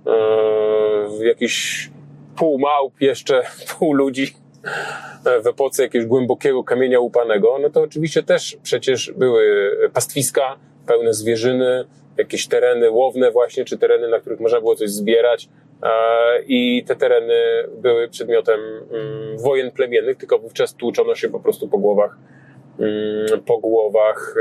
jakieś pół małp jeszcze, pół ludzi w epoce jakiegoś głębokiego kamienia łupanego, no to oczywiście też przecież były pastwiska pełne zwierzyny, jakieś tereny łowne właśnie, czy tereny, na których można było coś zbierać i te tereny były przedmiotem wojen plemiennych, tylko wówczas tłuczono się po prostu po głowach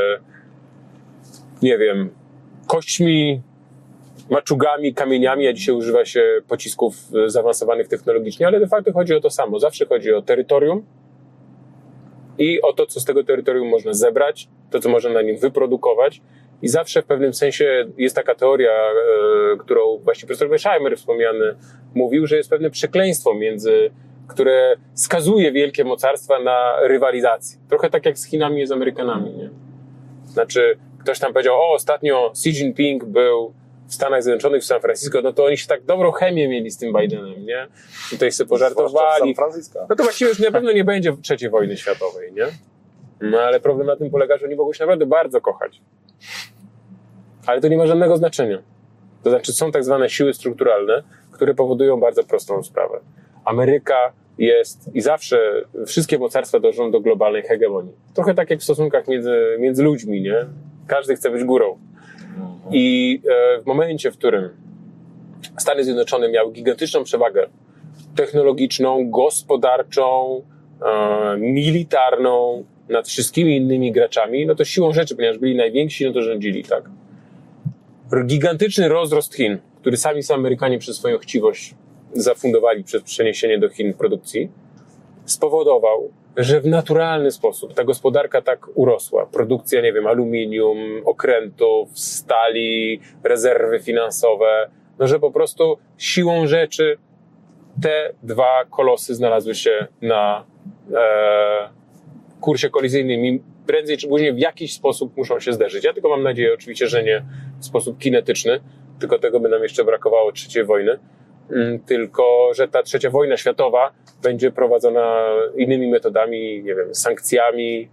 nie wiem, kośćmi, maczugami, kamieniami, a dzisiaj używa się pocisków zaawansowanych technologicznie, ale de facto chodzi o to samo. Zawsze chodzi o terytorium i o to, co z tego terytorium można zebrać, to, co można na nim wyprodukować. I zawsze w pewnym sensie jest taka teoria, którą właśnie profesor Bensheimer wspomniany mówił, że jest pewne przekleństwo które skazuje wielkie mocarstwa na rywalizację. Trochę tak jak z Chinami i z Amerykanami, nie? Znaczy, ktoś tam powiedział, ostatnio Xi Jinping był w Stanach Zjednoczonych, w San Francisco, no to oni się tak dobrą chemię mieli z tym Bidenem, nie? Tutaj sobie pożartowali. No to właściwie już na pewno nie będzie III wojny światowej, nie? No ale problem na tym polega, że oni mogą się naprawdę bardzo kochać. Ale to nie ma żadnego znaczenia. To znaczy są tak zwane siły strukturalne, które powodują bardzo prostą sprawę. Ameryka jest i zawsze wszystkie mocarstwa dążą do globalnej hegemonii. Trochę tak jak w stosunkach między ludźmi, nie? Każdy chce być górą. I w momencie, w którym Stany Zjednoczone miały gigantyczną przewagę technologiczną, gospodarczą, militarną, nad wszystkimi innymi graczami, no to siłą rzeczy, ponieważ byli najwięksi, no to rządzili, tak. Gigantyczny rozrost Chin, który sami Amerykanie przez swoją chciwość zafundowali przez przeniesienie do Chin produkcji, spowodował, że w naturalny sposób ta gospodarka tak urosła. Produkcja, nie wiem, aluminium, okrętów, stali, rezerwy finansowe, no że po prostu siłą rzeczy te dwa kolosy znalazły się na kursie kolizyjnym i prędzej czy później w jakiś sposób muszą się zderzyć. Ja tylko mam nadzieję oczywiście, że nie w sposób kinetyczny, tylko tego by nam jeszcze brakowało trzeciej wojny, tylko że ta trzecia wojna światowa będzie prowadzona innymi metodami, nie wiem, sankcjami,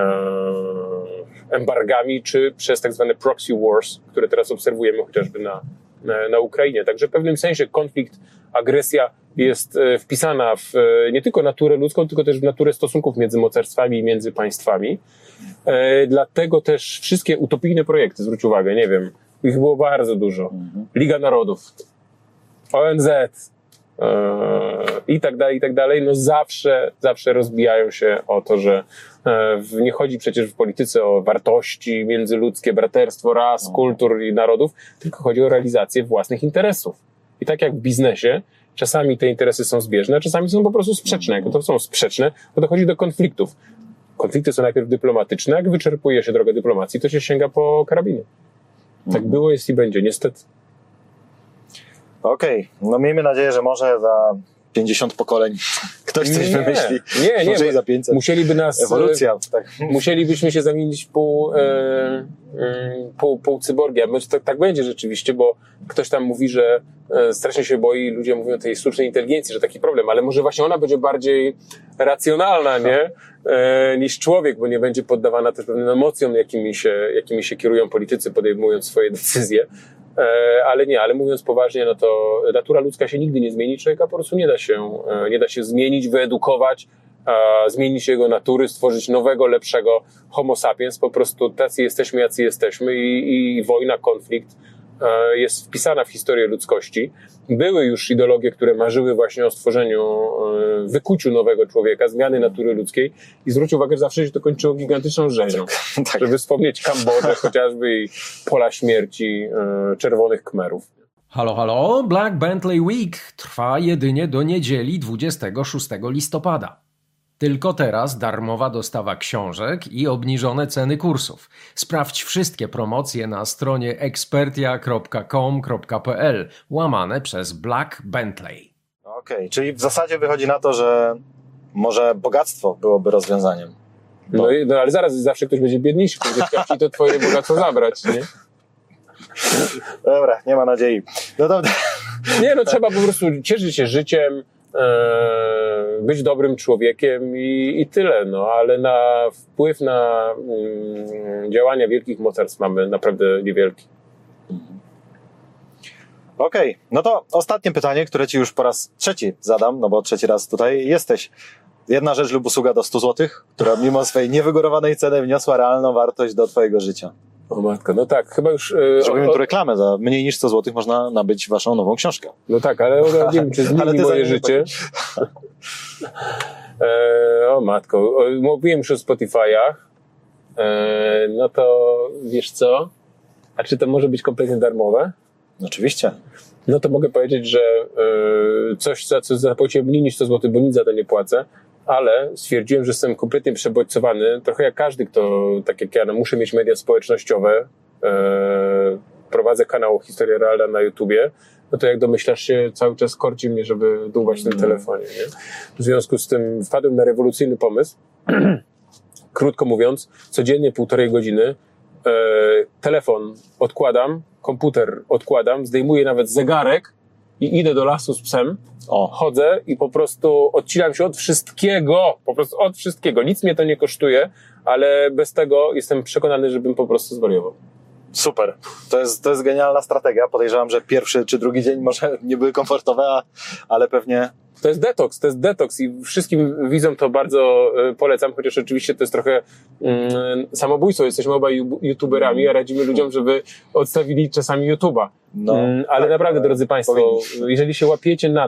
embargami, czy przez tak zwane proxy wars, które teraz obserwujemy chociażby na Ukrainie. Także w pewnym sensie konflikt, agresja jest wpisana w nie tylko naturę ludzką, tylko też w naturę stosunków między mocarstwami i między państwami. Dlatego też wszystkie utopijne projekty, zwróć uwagę, nie wiem, ich było bardzo dużo. Liga Narodów, ONZ i tak dalej, no zawsze rozbijają się o to, że nie chodzi przecież w polityce o wartości międzyludzkie, braterstwo ras, kultur i narodów, tylko chodzi o realizację własnych interesów. I tak jak w biznesie, czasami te interesy są zbieżne, a czasami są po prostu sprzeczne. Jak to są sprzeczne, to dochodzi do konfliktów. Konflikty są najpierw dyplomatyczne, jak wyczerpuje się drogę dyplomacji, to się sięga po karabiny. Tak było, jest i będzie, niestety. Okej, no miejmy nadzieję, że może za 50 pokoleń ktoś coś wymyśli. Może i za 500. Musieliby nas... Ewolucja. Tak. Musielibyśmy się zamienić pół cyborgia. Tak będzie rzeczywiście, bo ktoś tam mówi, że strasznie się boi, ludzie mówią o tej sztucznej inteligencji, że taki problem, ale może właśnie ona będzie bardziej racjonalna, nie? Niż człowiek, bo nie będzie poddawana też pewnym emocjom, jakimi się kierują politycy, podejmując swoje decyzje. Ale mówiąc poważnie, no to natura ludzka się nigdy nie zmieni, człowieka po prostu nie da się zmienić, wyedukować, zmienić jego natury, stworzyć nowego, lepszego homo sapiens, po prostu tacy jesteśmy, jacy jesteśmy i wojna, konflikt jest wpisana w historię ludzkości. Były już ideologie, które marzyły właśnie o stworzeniu, wykuciu nowego człowieka, zmiany natury ludzkiej i zwróć uwagę, że zawsze się to kończyło gigantyczną rzezią. Tak. Żeby wspomnieć Kambodżę chociażby i pola śmierci czerwonych Khmerów. Halo, halo, Black Bentley Week trwa jedynie do niedzieli 26 listopada. Tylko teraz darmowa dostawa książek i obniżone ceny kursów. Sprawdź wszystkie promocje na stronie expertia.com.pl / Black Bentley. Okej, czyli w zasadzie wychodzi na to, że może bogactwo byłoby rozwiązaniem. No ale zaraz zawsze ktoś będzie biedniejszy, będzie chciał ci to twoje bogactwo zabrać, nie? Dobra, nie ma nadziei. No dobra. Nie, no trzeba po prostu cieszyć się życiem, być dobrym człowiekiem i tyle, no, ale wpływ na działania wielkich mocarstw mamy naprawdę niewielki. Okej, no to ostatnie pytanie, które ci już po raz trzeci zadam, no bo trzeci raz tutaj jesteś. Jedna rzecz lub usługa do 100 zł, która mimo swojej niewygórowanej ceny wniosła realną wartość do twojego życia. O matko, no tak, chyba już... Zrobimy tu reklamę, za mniej niż 100 zł można nabyć waszą nową książkę. No tak, ale nie wiem, czy zmieni moje życie. O matko, mówiłem już o Spotify'ach, no to wiesz co? A czy to może być kompletnie darmowe? Oczywiście. No to mogę powiedzieć, że coś, za co zapłaciłem mniej niż 100 zł, bo nic za to nie płacę, ale stwierdziłem, że jestem kompletnie przebodźcowany, trochę jak każdy, kto, tak jak ja, no, muszę mieć media społecznościowe, prowadzę kanał Historia Realna na YouTubie, no to jak domyślasz się, cały czas korci mnie, żeby dłubać w tym telefonie, nie? W związku z tym wpadłem na rewolucyjny pomysł, krótko mówiąc, codziennie 1,5 godziny telefon odkładam, komputer odkładam, zdejmuję nawet zegarek i idę do lasu z psem, chodzę i po prostu odcinam się od wszystkiego, po prostu od wszystkiego. Nic mnie to nie kosztuje, ale bez tego jestem przekonany, żebym po prostu zwariował. Super. To jest genialna strategia. Podejrzewam, że pierwszy czy drugi dzień może nie były komfortowe, ale pewnie... To jest detoks i wszystkim widzom to bardzo polecam, chociaż oczywiście to jest trochę samobójstwo. Jesteśmy obaj youtuberami, a radzimy ludziom, żeby odstawili czasami YouTube'a. No, ale tak, naprawdę, drodzy Państwo, jeżeli się łapiecie na tym,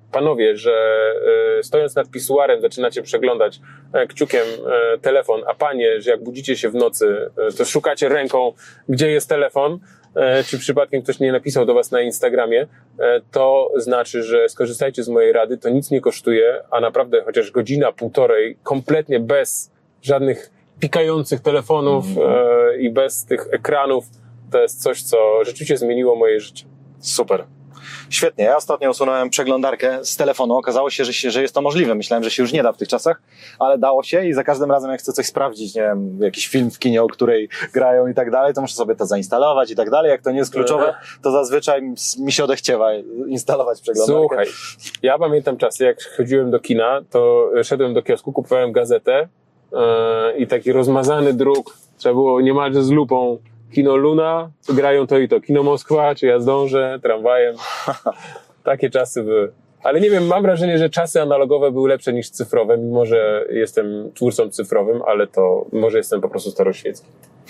panowie, że stojąc nad pisuarem zaczynacie przeglądać kciukiem telefon, a panie, że jak budzicie się w nocy, to szukacie ręką, gdzie jest telefon, czy przypadkiem ktoś nie napisał do was na Instagramie, to znaczy, że skorzystajcie z mojej rady, to nic nie kosztuje, a naprawdę chociaż godzina, półtorej, kompletnie bez żadnych pikających telefonów i bez tych ekranów, to jest coś, co rzeczywiście zmieniło moje życie. Super. Świetnie. Ja ostatnio usunąłem przeglądarkę z telefonu. Okazało się, że jest to możliwe. Myślałem, że się już nie da w tych czasach, ale dało się i za każdym razem, jak chcę coś sprawdzić, nie wiem, jakiś film w kinie, o której grają i tak dalej, to muszę sobie to zainstalować i tak dalej. Jak to nie jest kluczowe, to zazwyczaj mi się odechciewa instalować przeglądarkę. Słuchaj, ja pamiętam czasy, jak chodziłem do kina, to szedłem do kiosku, kupowałem gazetę i taki rozmazany druk, trzeba było niemalże z lupą. Kino Luna, grają to i to. Kino Moskwa, czy ja zdążę, tramwajem. Takie czasy były. Ale nie wiem, mam wrażenie, że czasy analogowe były lepsze niż cyfrowe, mimo że jestem twórcą cyfrowym, ale to może jestem po prostu staroświecki.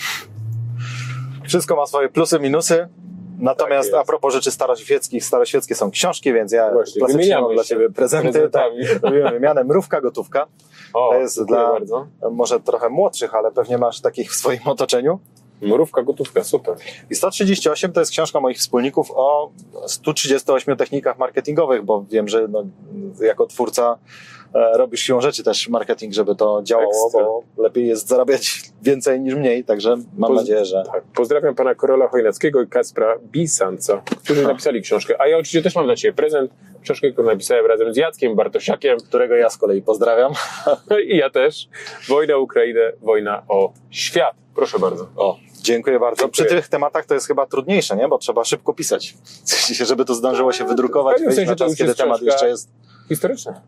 Wszystko ma swoje plusy, minusy. Natomiast Tak a propos rzeczy staroświeckie są książki, więc ja Właśnie, klasycznie mam dla się Ciebie prezenty. Tak, robimy wymianę mrówka, gotówka. O, to jest dla bardzo. może trochę młodszych, ale pewnie masz takich w swoim otoczeniu. Mrówka, gotówka, super. I 138 to jest książka moich wspólników o 138 technikach marketingowych, bo wiem, że jako twórca robisz siłą rzeczy też marketing, żeby to działało, Ekstra. bo lepiej jest zarabiać więcej niż mniej, także mam nadzieję, że... Tak. Pozdrawiam pana Karola Chojnackiego i Kacpra Bisanca, którzy napisali książkę. A ja oczywiście też mam dla ciebie prezent. Książkę, którą napisałem razem z Jackiem Bartosiakiem. Którego ja z kolei pozdrawiam. I ja też. Wojna o Ukrainę, wojna o świat. Proszę bardzo. O, dziękuję bardzo. Dziękuję. Przy tych tematach to jest chyba trudniejsze, nie? Bo trzeba szybko pisać. W sensie, żeby to zdążyło się wydrukować, w pewnym wejść na sensie to czas, już kiedy jest temat książka jeszcze jest... Historyczne.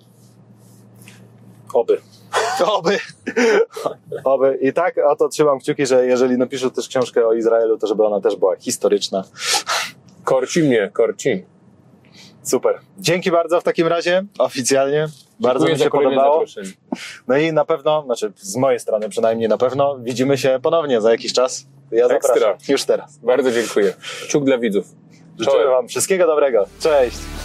Oby. Oby. I tak, a to trzymam kciuki, że jeżeli napiszę też książkę o Izraelu, to żeby ona też była historyczna. Korci mnie, korci. Super. Dzięki bardzo w takim razie, oficjalnie. Bardzo Dziękuję mi się za kolejne podobało. zaproszenie. No i na pewno, znaczy z mojej strony przynajmniej na pewno, widzimy się ponownie za jakiś czas. Ja Ekstra. zapraszam. Już teraz. Bardzo dziękuję. Kciuk dla widzów. Życzę Czołem. Wam wszystkiego dobrego. Cześć.